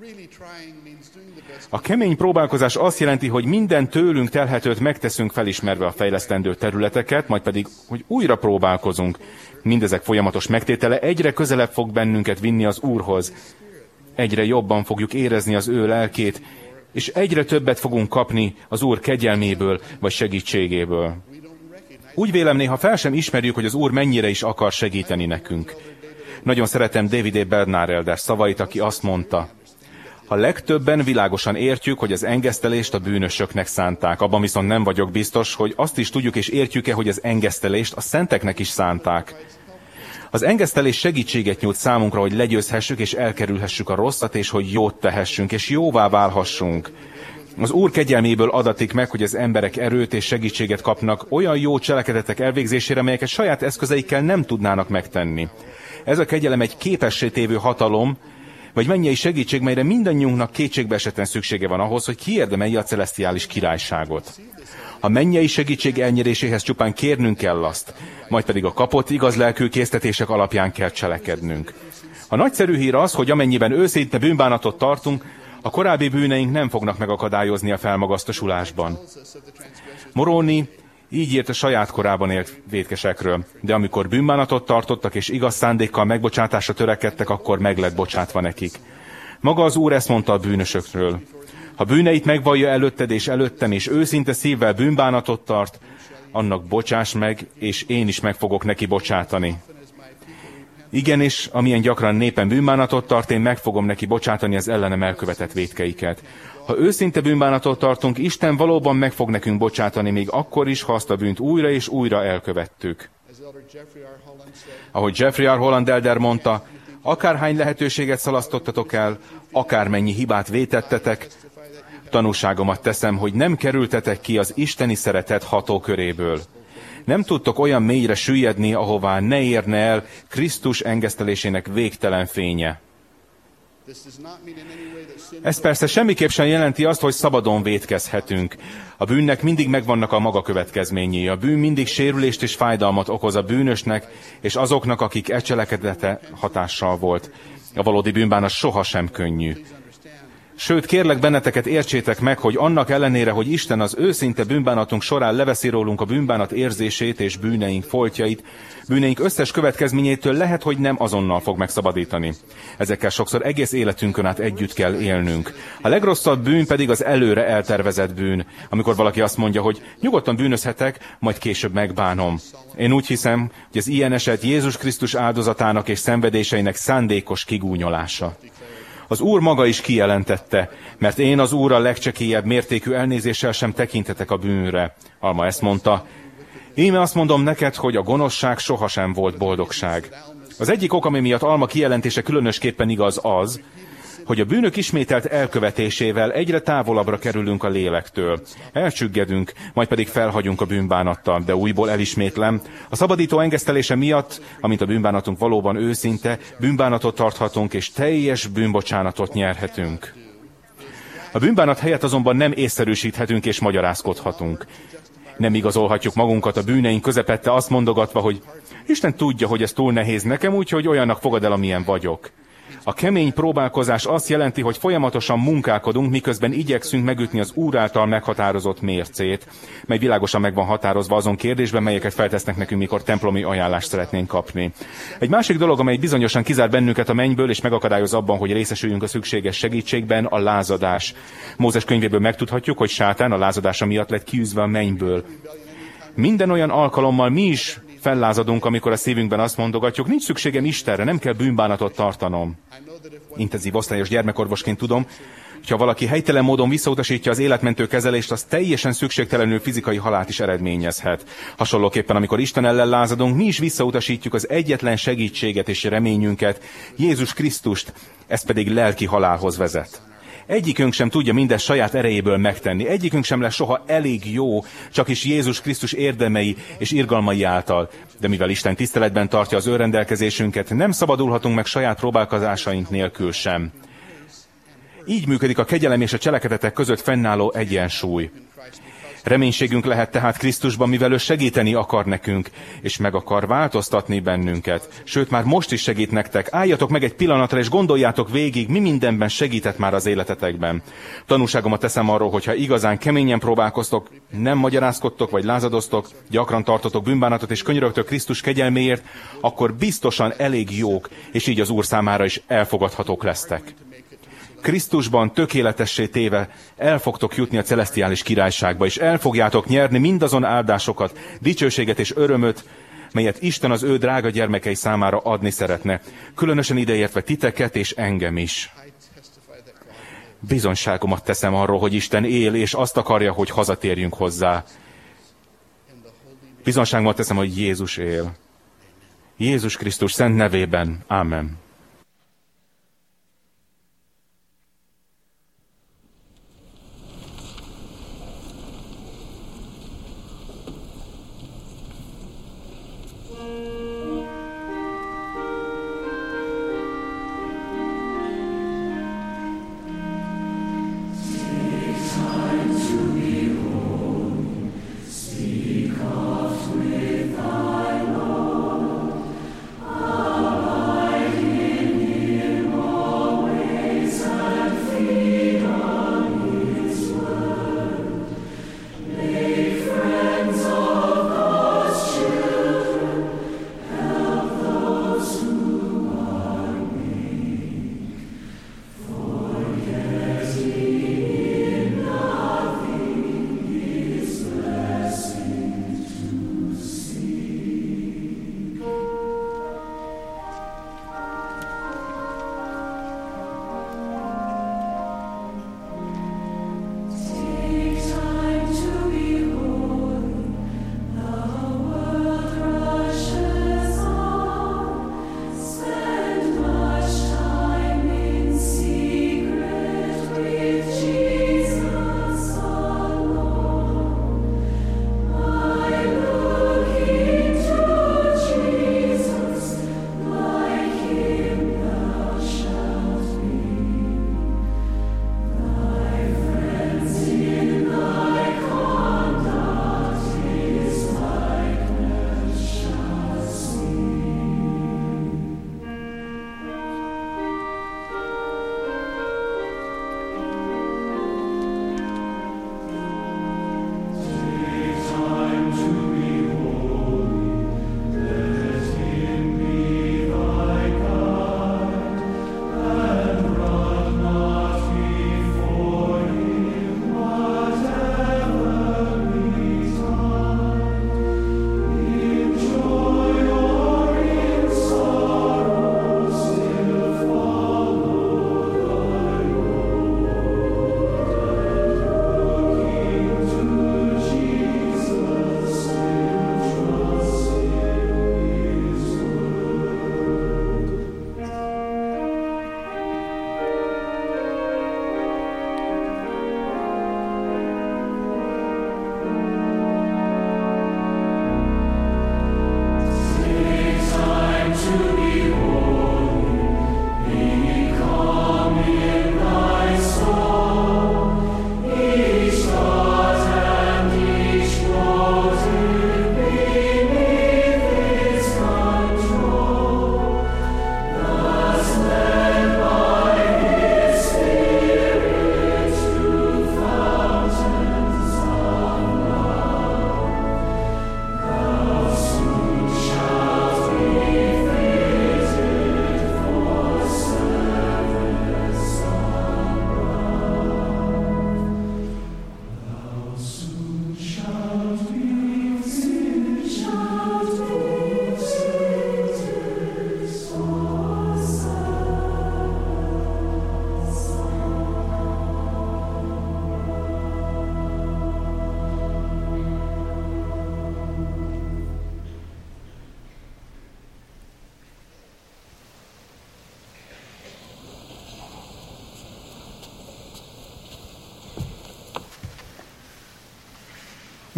A kemény próbálkozás azt jelenti, hogy minden tőlünk telhetőt megteszünk felismerve a fejlesztendő területeket, majd pedig, hogy újra próbálkozunk. Mindezek folyamatos megtétele egyre közelebb fog bennünket vinni az Úrhoz. Egyre jobban fogjuk érezni az ő lelkét, és egyre többet fogunk kapni az Úr kegyelméből vagy segítségéből. Úgy vélem, néha fel sem ismerjük, hogy az Úr mennyire is akar segíteni nekünk. Nagyon szeretem David A. Bernard elder szavait, aki azt mondta: ha legtöbben világosan értjük, hogy az engesztelést a bűnösöknek szánták, abban viszont nem vagyok biztos, hogy azt is tudjuk és értjük-e, hogy az engesztelést a szenteknek is szánták. Az engesztelés segítséget nyújt számunkra, hogy legyőzhessük és elkerülhessük a rosszat, és hogy jót tehessünk, és jóvá válhassunk. Az Úr kegyelméből adatik meg, hogy az emberek erőt és segítséget kapnak olyan jó cselekedetek elvégzésére, melyeket saját eszközeikkel nem tudnának megtenni. Ez a kegyelem egy képessé tévő hatalom, vagy mennyei segítség, melyre mindannyiunknak kétségbe esetten szüksége van ahhoz, hogy kiérdemelje a celesztiális királyságot. A mennyei segítség elnyeréséhez csupán kérnünk kell azt, majd pedig a kapott igaz lelkű késztetések alapján kell cselekednünk. A nagyszerű hír az, hogy amennyiben őszinte bűnbánatot tartunk, a korábbi bűneink nem fognak megakadályozni a felmagasztosulásban. Moroni így írt a saját korában élt vétkesekről, de amikor bűnbánatot tartottak és igaz szándékkal megbocsátásra törekedtek, akkor meg lett bocsátva nekik. Maga az Úr ezt mondta a bűnösökről: ha bűneit megvallja előtted és előttem, és őszinte szívvel bűnbánatot tart, annak bocsáss meg, és én is meg fogok neki bocsátani. Igenis, amilyen gyakran népen bűnbánatot tart, én meg fogom neki bocsátani az ellenem elkövetett vétkeiket. Ha őszinte bűnbánatot tartunk, Isten valóban meg fog nekünk bocsátani, még akkor is, ha azt a bűnt újra és újra elkövettük. Ahogy Jeffrey R. Holland elder mondta, akárhány lehetőséget szalasztottatok el, akármennyi hibát vétettetek, tanúságomat teszem, hogy nem kerültetek ki az isteni szeretet hatóköréből. Nem tudtok olyan mélyre süllyedni, ahová ne érne el Krisztus engesztelésének végtelen fénye. Ez persze semmiképp sem jelenti azt, hogy szabadon vétkezhetünk. A bűnnek mindig megvannak a maga következményei. A bűn mindig sérülést és fájdalmat okoz a bűnösnek, és azoknak, akik e cselekedete hatással volt. A valódi bűnbánat sohasem könnyű. Sőt, kérlek benneteket, értsétek meg, hogy annak ellenére, hogy Isten az őszinte bűnbánatunk során leveszi rólunk a bűnbánat érzését és bűneink foltjait, bűneink összes következményétől lehet, hogy nem azonnal fog megszabadítani. Ezekkel sokszor egész életünkön át együtt kell élnünk. A legrosszabb bűn pedig az előre eltervezett bűn, amikor valaki azt mondja, hogy nyugodtan bűnözhetek, majd később megbánom. Én úgy hiszem, hogy az ilyen eset Jézus Krisztus áldozatának és szenvedéseinek szándékos kigúnyolása. Az Úr maga is kijelentette, mert én az Úr a legcsekélyebb mértékű elnézéssel sem tekintetek a bűnre. Alma ezt mondta: íme azt mondom neked, hogy a gonoszság sohasem volt boldogság. Az egyik ok, ami miatt Alma kijelentése különösképpen igaz, az, hogy a bűnök ismételt elkövetésével egyre távolabbra kerülünk a lélektől. Elcsüggedünk, majd pedig felhagyunk a bűnbánattal, de újból elismétlem, a szabadító engesztelése miatt, amint a bűnbánatunk valóban őszinte, bűnbánatot tarthatunk, és teljes bűnbocsánatot nyerhetünk. A bűnbánat helyett azonban nem észszerűsíthetünk és magyarázkodhatunk. Nem igazolhatjuk magunkat a bűneink közepette azt mondogatva, hogy Isten tudja, hogy ez túl nehéz nekem, úgyhogy olyannak fogad el, amilyen vagyok. A kemény próbálkozás azt jelenti, hogy folyamatosan munkálkodunk, miközben igyekszünk megütni az Úr által meghatározott mércét, mely világosan meg van határozva azon kérdésben, melyeket feltesznek nekünk, mikor templomi ajánlást szeretnénk kapni. Egy másik dolog, amely bizonyosan kizár bennünket a mennyből, és megakadályoz abban, hogy részesüljünk a szükséges segítségben, a lázadás. Mózes könyvéből megtudhatjuk, hogy Sátán a lázadása miatt lett kiűzve a mennyből. Minden olyan alkalommal mi is fellázadunk, amikor a szívünkben azt mondogatjuk, nincs szükségem Istenre, nem kell bűnbánatot tartanom. Intenzív osztályos gyermekorvosként tudom, hogyha valaki helytelen módon visszautasítja az életmentő kezelést, az teljesen szükségtelenül fizikai halált is eredményezhet. Hasonlóképpen, amikor Isten ellen lázadunk, mi is visszautasítjuk az egyetlen segítséget és reményünket, Jézus Krisztust, ez pedig lelki halálhoz vezet. Egyikünk sem tudja mindezt saját erejéből megtenni. Egyikünk sem lesz soha elég jó, csak is Jézus Krisztus érdemei és irgalmai által. De mivel Isten tiszteletben tartja az önrendelkezésünket, nem szabadulhatunk meg saját próbálkozásaink nélkül sem. Így működik a kegyelem és a cselekedetek között fennálló egyensúly. Reménységünk lehet tehát Krisztusban, mivel ő segíteni akar nekünk, és meg akar változtatni bennünket. Sőt, már most is segít nektek. Álljatok meg egy pillanatra, és gondoljátok végig, mi mindenben segített már az életetekben. Tanúságomat teszem arról, hogyha igazán keményen próbálkoztok, nem magyarázkodtok vagy lázadoztok, gyakran tartotok bűnbánatot és könyörögtök Krisztus kegyelméért, akkor biztosan elég jók, és így az Úr számára is elfogadhatók lesztek. Krisztusban tökéletessé téve el fogtok jutni a celesztiális királyságba, és el fogjátok nyerni mindazon áldásokat, dicsőséget és örömöt, melyet Isten az ő drága gyermekei számára adni szeretne, különösen ideértve titeket és engem is. Bizonyságomat teszem arról, hogy Isten él, és azt akarja, hogy hazatérjünk hozzá. Bizonyságomat teszem, hogy Jézus él. Jézus Krisztus szent nevében. Ámen. Abide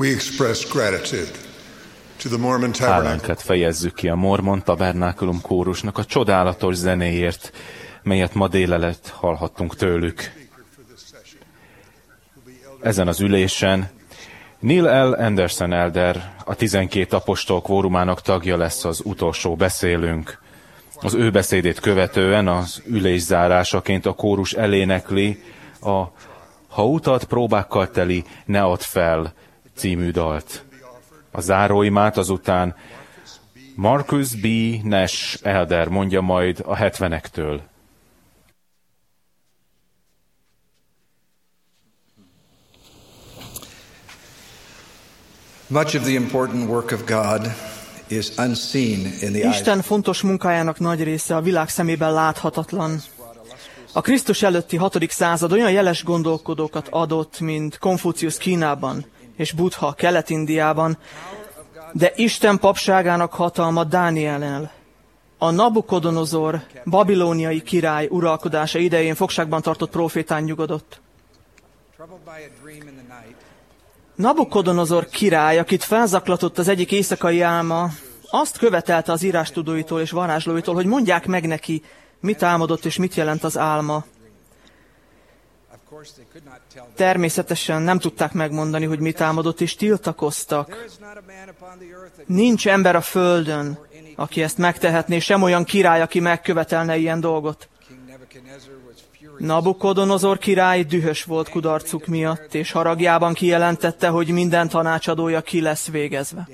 We express gratitude to the Mormon Tabernacle. Hálánkat fejezzük ki a Mormon Tabernákulum kórusnak a csodálatos zenéért, melyet ma délelőtt hallhattunk tőlük. Ezen az ülésen Neil L. Anderson elder, a 12 apostol kvórumának tagja lesz az utolsó beszélőnk. Az ő beszédét követően az ülés zárásaként a kórus elénekli a Ha utat próbákkal teli, ne add fel című dalt. A záróimát azután Marcus B. Nash elder mondja majd a 70-ektől. Much of the important work of God is unseen in the eyes. Isten fontos munkájának nagy része a világ szemében láthatatlan. A Krisztus előtti 6. század olyan jeles gondolkodókat adott, mint Konfuciusz Kínában és Buddha Kelet-Indiában, de Isten papságának hatalma Dániellel. A Nabukodonozor babilóniai király uralkodása idején fogságban tartott prófétán nyugodott. Nabukodonozor király, akit felzaklatott az egyik éjszakai álma, azt követelte az írástudóitól és varázslóitól, hogy mondják meg neki, mit álmodott és mit jelent az álma. Természetesen nem tudták megmondani, hogy mit álmodott, és tiltakoztak. Nincs ember a földön, aki ezt megtehetné, sem olyan király, aki megkövetelne ilyen dolgot. Nabukodonozor király dühös volt kudarcuk miatt, és haragjában kijelentette, hogy minden tanácsadója ki lesz végezve.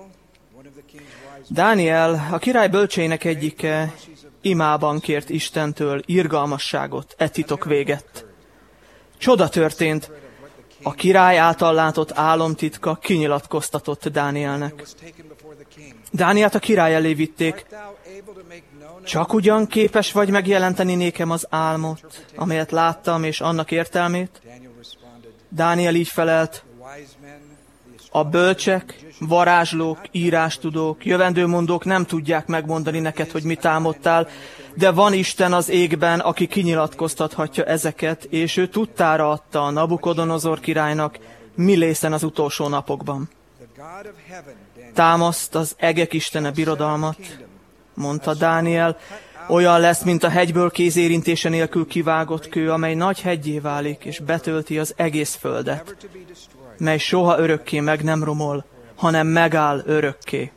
Dániel, a király bölcseinek egyike, imában kért Istentől irgalmasságot, e titok véget. Csoda történt, a király által látott álomtitka kinyilatkoztatott Dánielnek. Dánielt a király elé vitték. Csak ugyan képes vagy megjelenteni nékem az álmot, amelyet láttam, és annak értelmét? Dániel így felelt, a bölcsek, varázslók, írástudók, jövendőmondók nem tudják megmondani neked, hogy mit álmodtál, de van Isten az égben, aki kinyilatkoztathatja ezeket, és ő tudtára adta a Nabukodonozor királynak, mi lészen az utolsó napokban. Támaszt az egek istene birodalmat, mondta Dániel, olyan lesz, mint a hegyből kézérintése nélkül kivágott kő, amely nagy heggyé válik, és betölti az egész földet, mely soha örökké meg nem romol, hanem megáll örökké.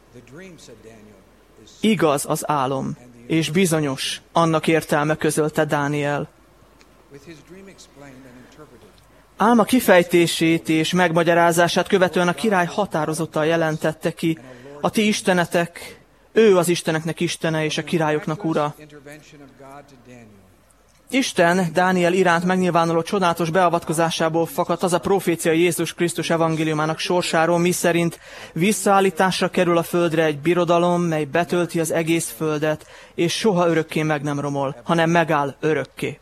Igaz az álom, és bizonyos, annak értelme, közölte Dániel. Álma kifejtését és megmagyarázását követően a király határozottan jelentette ki, a ti istenetek, ő az isteneknek istene és a királyoknak ura. Isten Dániel iránt megnyilvánuló csodálatos beavatkozásából fakadt az a profécia Jézus Krisztus evangéliumának sorsáról, miszerint visszaállításra kerül a földre egy birodalom, mely betölti az egész földet, és soha örökké meg nem romol, hanem megáll örökké.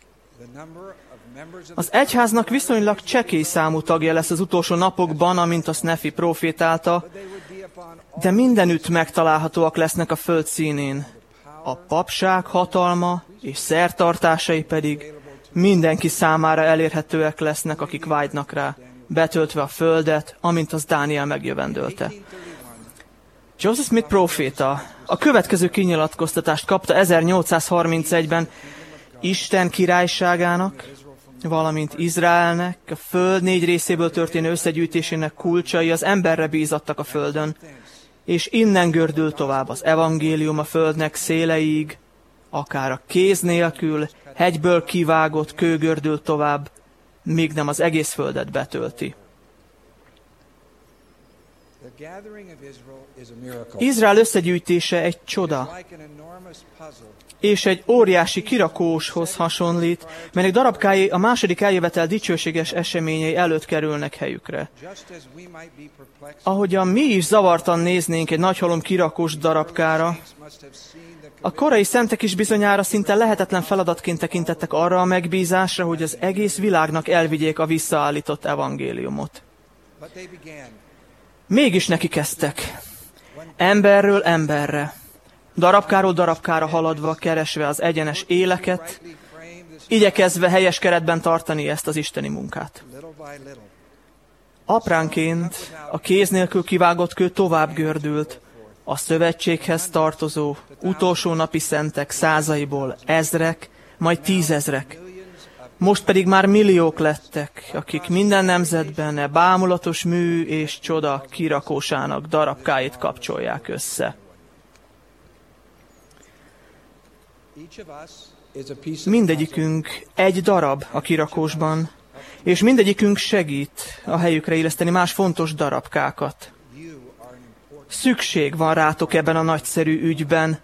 Az egyháznak viszonylag csekély számú tagja lesz az utolsó napokban, amint azt Nefi profétálta, de mindenütt megtalálhatóak lesznek a föld színén. A papság hatalma és szertartásai pedig mindenki számára elérhetőek lesznek, akik vágynak rá, betöltve a földet, amint az Dániel megjövendölte. Joseph Smith próféta a következő kinyilatkoztatást kapta 1831-ben Isten királyságának, valamint Izraelnek, a föld 4 részéből történő összegyűjtésének kulcsai az emberre bízattak a földön, és innen gördül tovább az evangélium a földnek széleig, akár a kéz nélkül, hegyből kivágott kő gördül tovább, míg nem az egész földet betölti. Izrael összegyűjtése egy csoda, és egy óriási kirakóshoz hasonlít, melynek darabkái a második eljövetel dicsőséges eseményei előtt kerülnek helyükre. Ahogyan mi is zavartan néznénk egy nagy halom kirakós darabkára, a korai szentek is bizonyára szinte lehetetlen feladatként tekintettek arra a megbízásra, hogy az egész világnak elvigyék a visszaállított evangéliumot. Mégis neki kezdtek. Emberről emberre, darabkáról darabkára haladva, keresve az egyenes éleket, igyekezve helyes keretben tartani ezt az isteni munkát. Apránként a kéz nélkül kivágott kő tovább gördült, a szövetséghez tartozó utolsó napi szentek százaiból ezrek, majd 10 000. Most pedig már milliók lettek, akik minden nemzetben e bámulatos mű és csoda kirakósának darabkáit kapcsolják össze. Mindegyikünk egy darab a kirakósban, és mindegyikünk segít a helyükre illeszteni más fontos darabkákat. Szükség van rátok ebben a nagyszerű ügyben.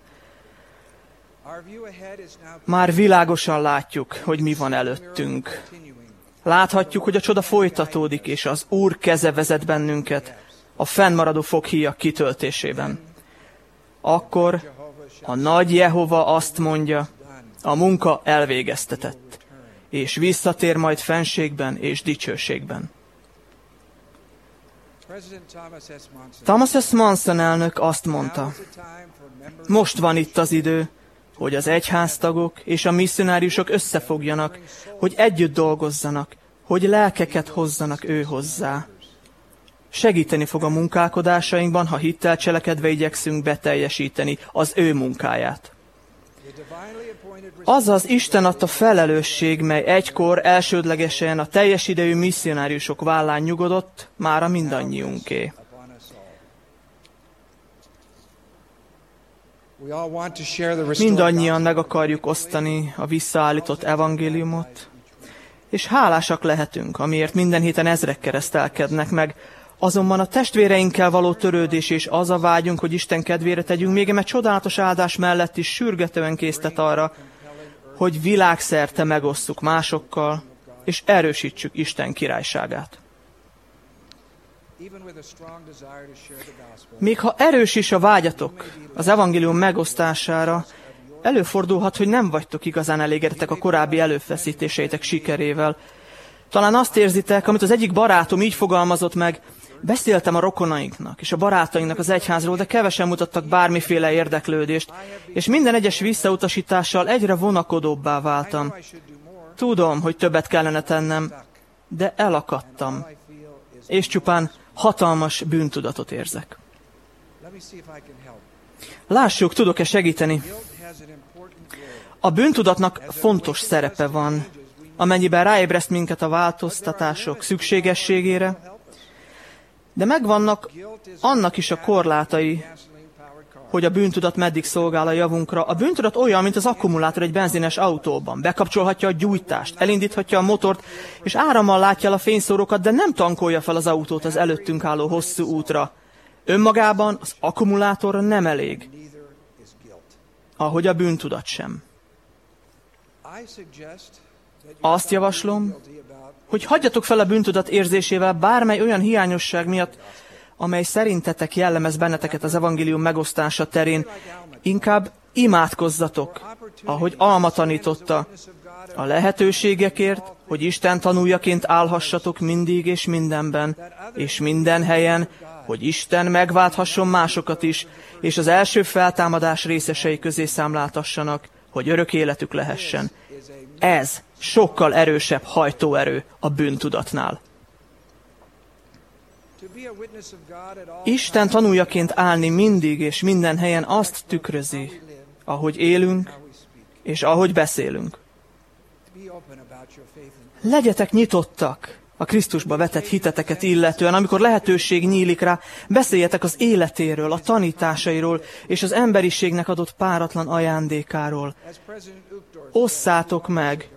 Már világosan látjuk, hogy mi van előttünk. Láthatjuk, hogy a csoda folytatódik, és az Úr keze vezet bennünket a fennmaradó foghíjak kitöltésében. Akkor a nagy Jehova azt mondja, a munka elvégeztetett, és visszatér majd fenségben és dicsőségben. Thomas S. Monson elnök azt mondta, most van itt az idő, hogy az egyháztagok és a misszionáriusok összefogjanak, hogy együtt dolgozzanak, hogy lelkeket hozzanak ő hozzá. Segíteni fog a munkálkodásainkban, ha hittel cselekedve igyekszünk beteljesíteni az ő munkáját. Az az Isten adta felelősség, mely egykor elsődlegesen a teljes idejű misszionáriusok vállán nyugodott, mára mindannyiunké. Mindannyian meg akarjuk osztani a visszaállított evangéliumot, és hálásak lehetünk, amiért minden héten ezrek keresztelkednek meg, azonban a testvéreinkkel való törődés és az a vágyunk, hogy Isten kedvére tegyünk, még eme csodálatos áldás mellett is sürgetően késztet arra, hogy világszerte megosszuk másokkal, és erősítsük Isten királyságát. Még ha erős is a vágyatok az evangélium megosztására, előfordulhat, hogy nem vagytok igazán elégedettek a korábbi előfeszítéseitek sikerével. Talán azt érzitek, amit az egyik barátom így fogalmazott meg, beszéltem a rokonainknak és a barátainknak az egyházról, de kevesen mutattak bármiféle érdeklődést, és minden egyes visszautasítással egyre vonakodóbbá váltam. Tudom, hogy többet kellene tennem, de elakadtam, és csupán hatalmas bűntudatot érzek. Lássuk, tudok-e segíteni? A bűntudatnak fontos szerepe van, amennyiben ráébreszt minket a változtatások szükségességére, de megvannak annak is a korlátai, hogy a bűntudat meddig szolgál a javunkra. A bűntudat olyan, mint az akkumulátor egy benzines autóban. Bekapcsolhatja a gyújtást, elindíthatja a motort, és árammal látja el a fényszórókat, de nem tankolja fel az autót az előttünk álló hosszú útra. Önmagában az akkumulátor nem elég, ahogy a bűntudat sem. Azt javaslom, hogy hagyjatok fel a bűntudat érzésével bármely olyan hiányosság miatt, amely szerintetek jellemez benneteket az evangélium megosztása terén. Inkább imádkozzatok, ahogy Alma tanította, a lehetőségekért, hogy Isten tanújaként állhassatok mindig és mindenben, és minden helyen, hogy Isten megválthasson másokat is, és az első feltámadás részesei közé számláltassanak, hogy örök életük lehessen. Ez sokkal erősebb hajtóerő a bűntudatnál. Isten tanújaként állni mindig és minden helyen azt tükrözi, ahogy élünk és ahogy beszélünk. Legyetek nyitottak a Krisztusba vetett hiteteket illetően, amikor lehetőség nyílik rá, beszéljetek az életéről, a tanításairól és az emberiségnek adott páratlan ajándékáról. Osszátok meg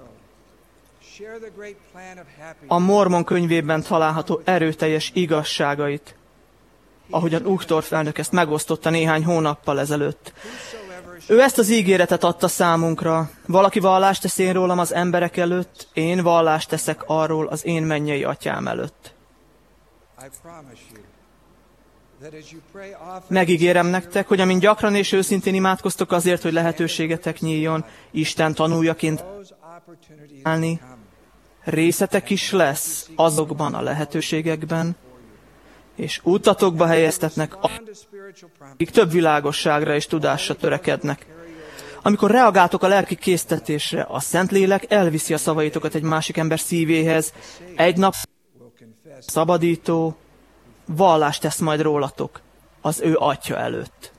a Mormon könyvében található erőteljes igazságait, ahogyan Uchtdorf elnök ezt megosztotta néhány hónappal ezelőtt. Ő ezt az ígéretet adta számunkra. Valaki vallást tesz én rólam az emberek előtt, én vallást teszek arról az én mennyei atyám előtt. Megígérem nektek, hogy amint gyakran és őszintén imádkoztok azért, hogy lehetőségetek nyíljon, Isten tanújaként állni, részetek is lesz azokban a lehetőségekben, és útatokba helyeztetnek, akik több világosságra és tudásra törekednek. Amikor reagáltok a lelki késztetésre, a Szentlélek elviszi a szavaitokat egy másik ember szívéhez. Egy nap szabadító vallást tesz majd rólatok az ő atya előtt.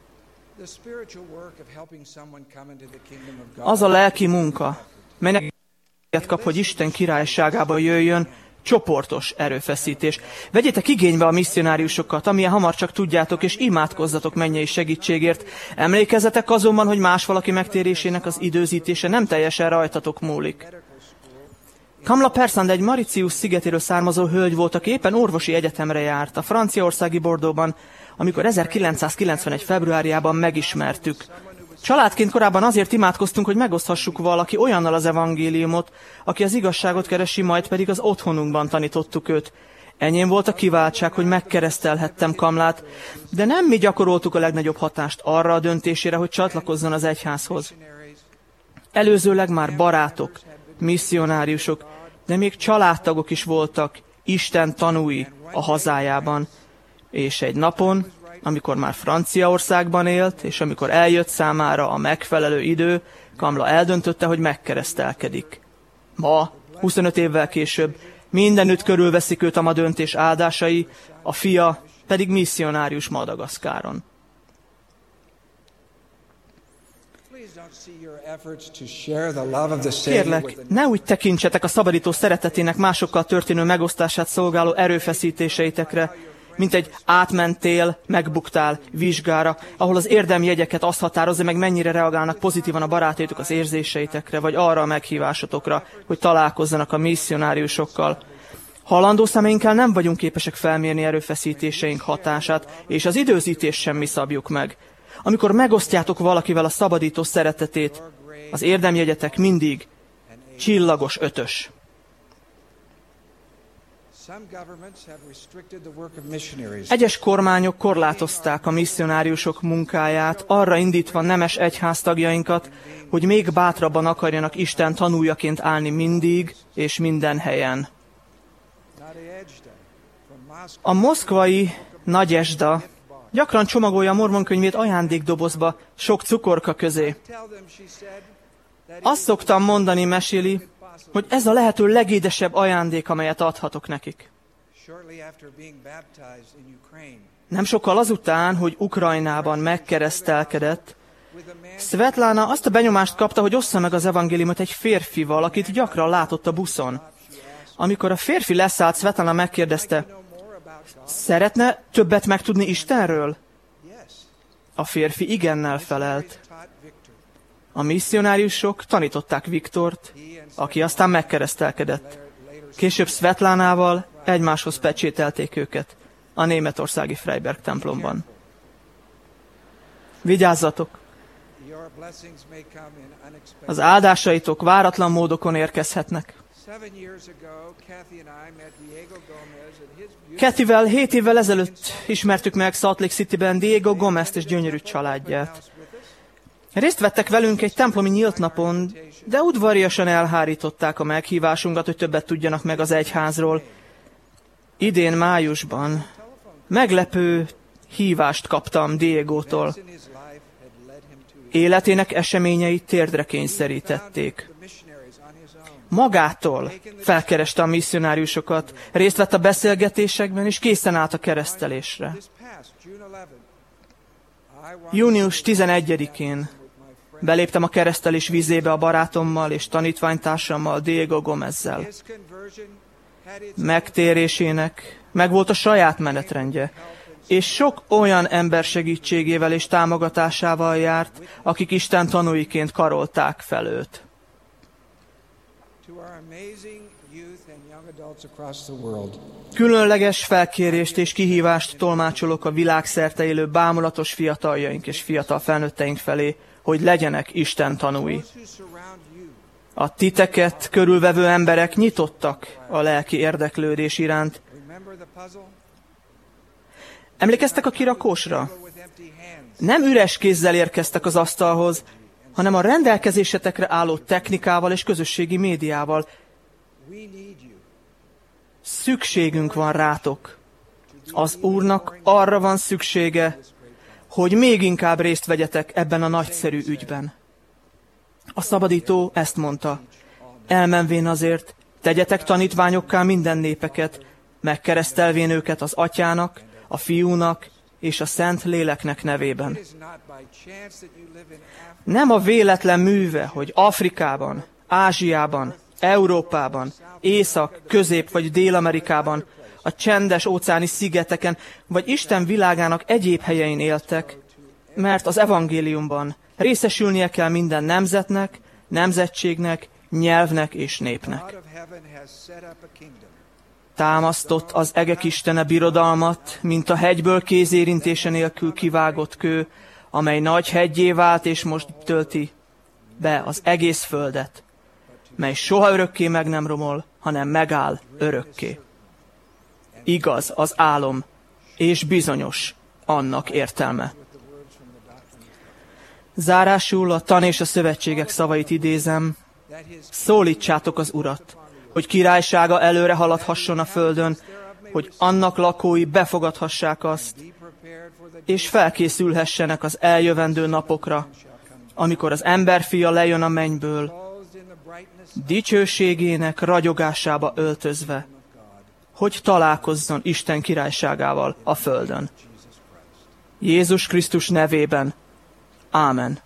Az a lelki munka, melynek kap, hogy Isten királyságába jöjjön, csoportos erőfeszítés. Vegyétek igénybe a misszionáriusokat, amilyen hamar csak tudjátok, és imádkozzatok mennyei segítségért. Emlékezzetek azonban, hogy más valaki megtérésének az időzítése nem teljesen rajtatok múlik. Kamla Persand egy Mauritius szigetéről származó hölgy volt, aki éppen orvosi egyetemre járt a franciaországi Bordeauxban, amikor 1991. februárjában megismertük. Családként korábban azért imádkoztunk, hogy megoszthassuk valaki olyannal az evangéliumot, aki az igazságot keresi, majd pedig az otthonunkban tanítottuk őt. Enyém volt a kiváltság, hogy megkeresztelhettem Kamlát, de nem mi gyakoroltuk a legnagyobb hatást arra a döntésére, hogy csatlakozzon az egyházhoz. Előzőleg már barátok, misszionáriusok, de még családtagok is voltak, Isten tanúi a hazájában. És egy napon, amikor már Franciaországban élt, és amikor eljött számára a megfelelő idő, Kamla eldöntötte, hogy megkeresztelkedik. Ma, 25 évvel később, mindenütt körülveszik őt a ma döntés áldásai, a fia pedig misszionárius Madagaszkáron. Kérlek, ne úgy tekintsetek a szabadító szeretetének másokkal történő megosztását szolgáló erőfeszítéseitekre, mint egy átmentél, megbuktál vizsgára, ahol az érdemjegyeket azt határozza meg, mennyire reagálnak pozitívan a barátaitok az érzéseitekre, vagy arra a meghívásotokra, hogy találkozzanak a misszionáriusokkal. Halandó szemeinkkel nem vagyunk képesek felmérni erőfeszítéseink hatását, és az időzítést sem mi szabjuk meg. Amikor megosztjátok valakivel a szabadító szeretetét, az érdemjegyetek mindig csillagos 5-ös. Egyes kormányok korlátozták a misszionáriusok munkáját, arra indítva nemes egyháztagjainkat, hogy még bátrabban akarjanak Isten tanújaként állni mindig és minden helyen. A moszkvai Nagyezsda gyakran csomagolja a mormonkönyvét ajándékdobozba, sok cukorka közé. Azt szoktam mondani, meséli, hogy ez a lehető legédesebb ajándék, amelyet adhatok nekik. Nem sokkal azután, hogy Ukrajnában megkeresztelkedett, Svetlana azt a benyomást kapta, hogy ossza meg az evangéliumot egy férfival, akit gyakran látott a buszon. Amikor a férfi leszállt, Svetlana megkérdezte, szeretne többet megtudni Istenről? A férfi igennel felelt. A misszionáriusok tanították Viktort, aki aztán megkeresztelkedett. Később Svetlánával egymáshoz pecsételték őket a németországi Freiberg templomban. Vigyázzatok! Az áldásaitok váratlan módokon érkezhetnek. Kathyvel 7 évvel ezelőtt ismertük meg Salt Lake Cityben Diego Gomezt és gyönyörű családját. Részt vettek velünk egy templomi nyílt napon, de udvariasan elhárították a meghívásunkat, hogy többet tudjanak meg az egyházról. Idén májusban meglepő hívást kaptam Diegótól. Életének eseményei térdre kényszerítették. Magától felkereste a misszionáriusokat, részt vett a beszélgetésekben, és készen állt a keresztelésre. Június 11-én beléptem a keresztelés vizébe a barátommal és tanítványtársammal, Diego Gomezzel. Megtérésének megvolt a saját menetrendje, és sok olyan ember segítségével és támogatásával járt, akik Isten tanúiként karolták fel őt. Különleges felkérést és kihívást tolmácsolok a világszerte élő bámulatos fiataljaink és fiatal felnőtteink felé, hogy legyenek Isten tanúi. A titeket körülvevő emberek nyitottak a lelki érdeklődés iránt. Emlékeztek a kirakósra? Nem üres kézzel érkeztek az asztalhoz, hanem a rendelkezésetekre álló technikával és közösségi médiával. Szükségünk van rátok. Az Úrnak arra van szüksége, hogy még inkább részt vegyetek ebben a nagyszerű ügyben. A szabadító ezt mondta, elmenvén azért, tegyetek tanítványokká minden népeket, megkeresztelvén őket az Atyának, a Fiúnak és a Szent Léleknek nevében. Nem a véletlen műve, hogy Afrikában, Ázsiában, Európában, Észak-, Közép- vagy Dél-Amerikában, a csendes óceáni szigeteken, vagy Isten világának egyéb helyein éltek, mert az evangéliumban részesülnie kell minden nemzetnek, nemzetségnek, nyelvnek és népnek. Támasztott az egek Istene birodalmat, mint a hegyből kézérintése nélkül kivágott kő, amely nagy heggyé vált és most tölti be az egész földet, mely soha örökké meg nem romol, hanem megáll örökké. Igaz az álom, és bizonyos annak értelme. Zárásul a tan és a szövetségek szavait idézem: szólítsátok az Urat, hogy királysága előre haladhasson a földön, hogy annak lakói befogadhassák azt, és felkészülhessenek az eljövendő napokra, amikor az emberfia lejön a mennyből, dicsőségének ragyogásába öltözve, hogy találkozzon Isten királyságával a földön. Jézus Krisztus nevében. Ámen.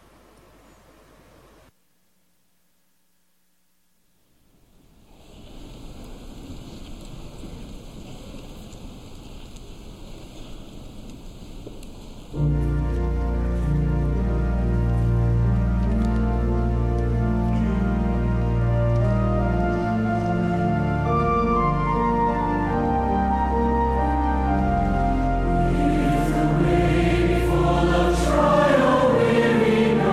Trial weary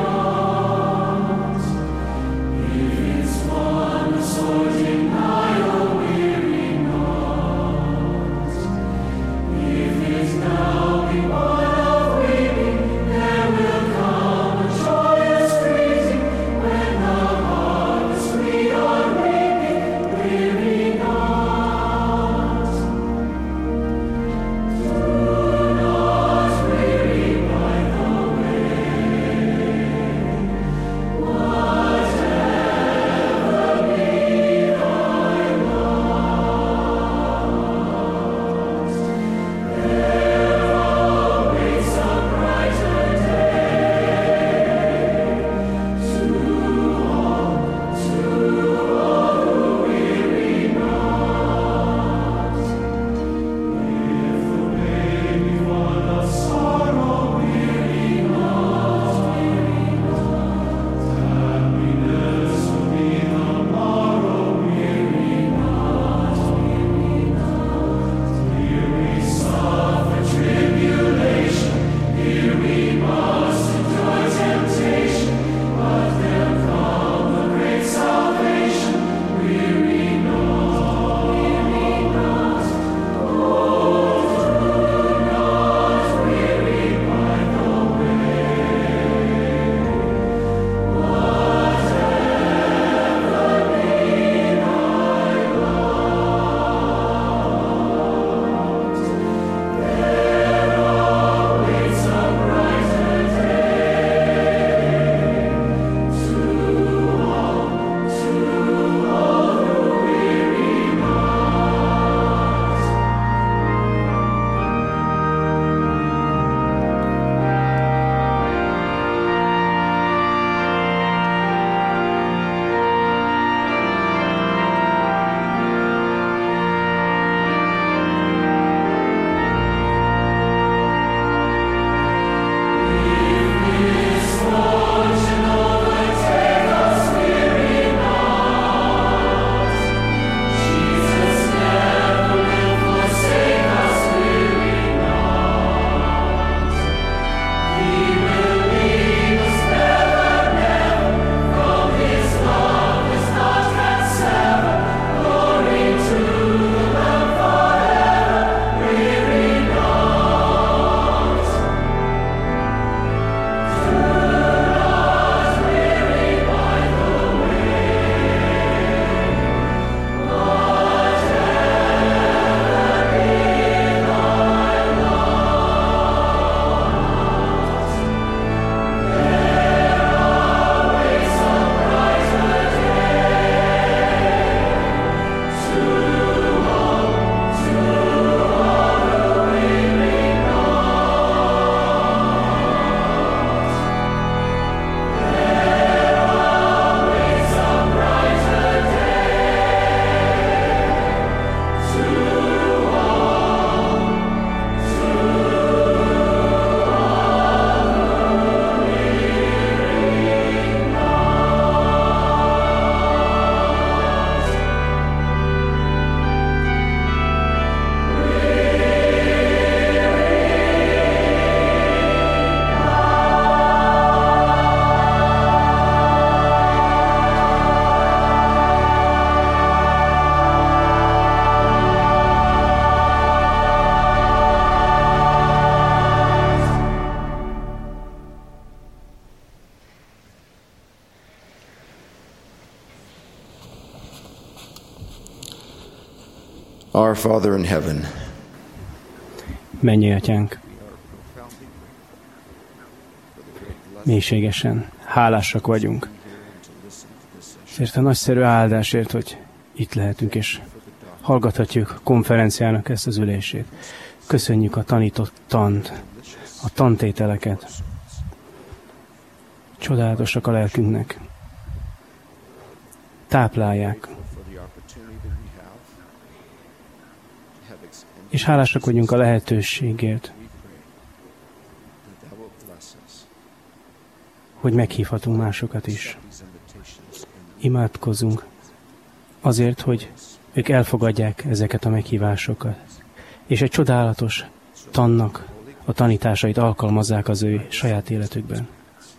Our Father in heaven. Mennyei Atyánk, mélységesen hálásak vagyunk ezért a nagyszerű áldásért, hogy itt lehetünk és hallgathatjuk a konferenciának ezt az ülését. Köszönjük a tanított tant, a tantételeket. Csodálatosak a lelkünknek. Táplálják. És hálásak vagyunk a lehetőségért, hogy meghívhatunk másokat is. Imádkozzunk azért, hogy ők elfogadják ezeket a meghívásokat, és egy csodálatos tannak a tanításait alkalmazzák az ő saját életükben.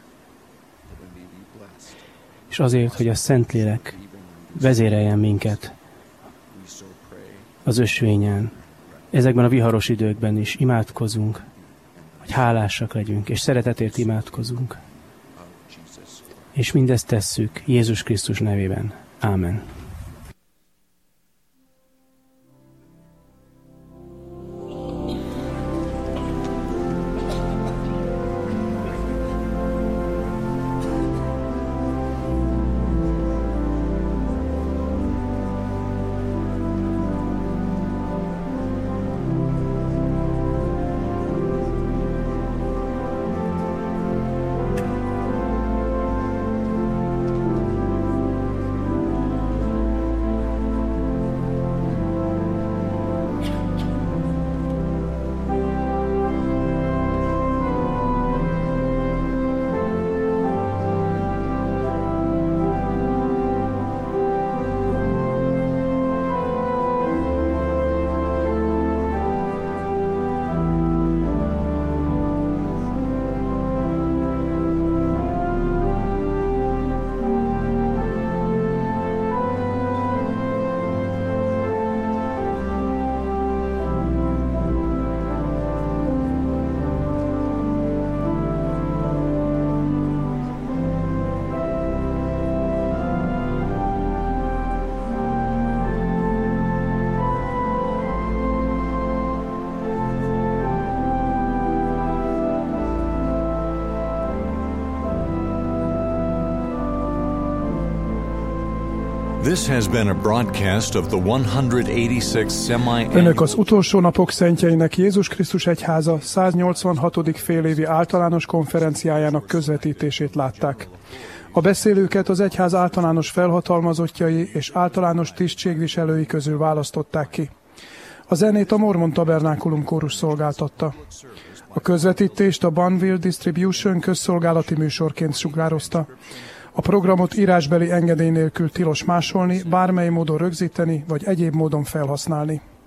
És azért, hogy a Szentlélek vezéreljen minket az ösvényen, ezekben a viharos időkben is imádkozunk, hogy hálásak legyünk, és szeretetért imádkozunk. És mindezt tesszük Jézus Krisztus nevében. Ámen. This has been a broadcast of the 186th semi-annual... Önök az utolsó napok szentjeinek Jézus Krisztus Egyháza 186. félévi általános konferenciájának közvetítését látták. A beszélőket az egyház általános felhatalmazottjai és általános tisztségviselői közül választották ki. A zenét a Mormon Tabernákulum kórus szolgáltatta. A közvetítést a Bonneville Distribution közszolgálati műsorként sugározta. A programot írásbeli engedély nélkül tilos másolni, bármely módon rögzíteni vagy egyéb módon felhasználni.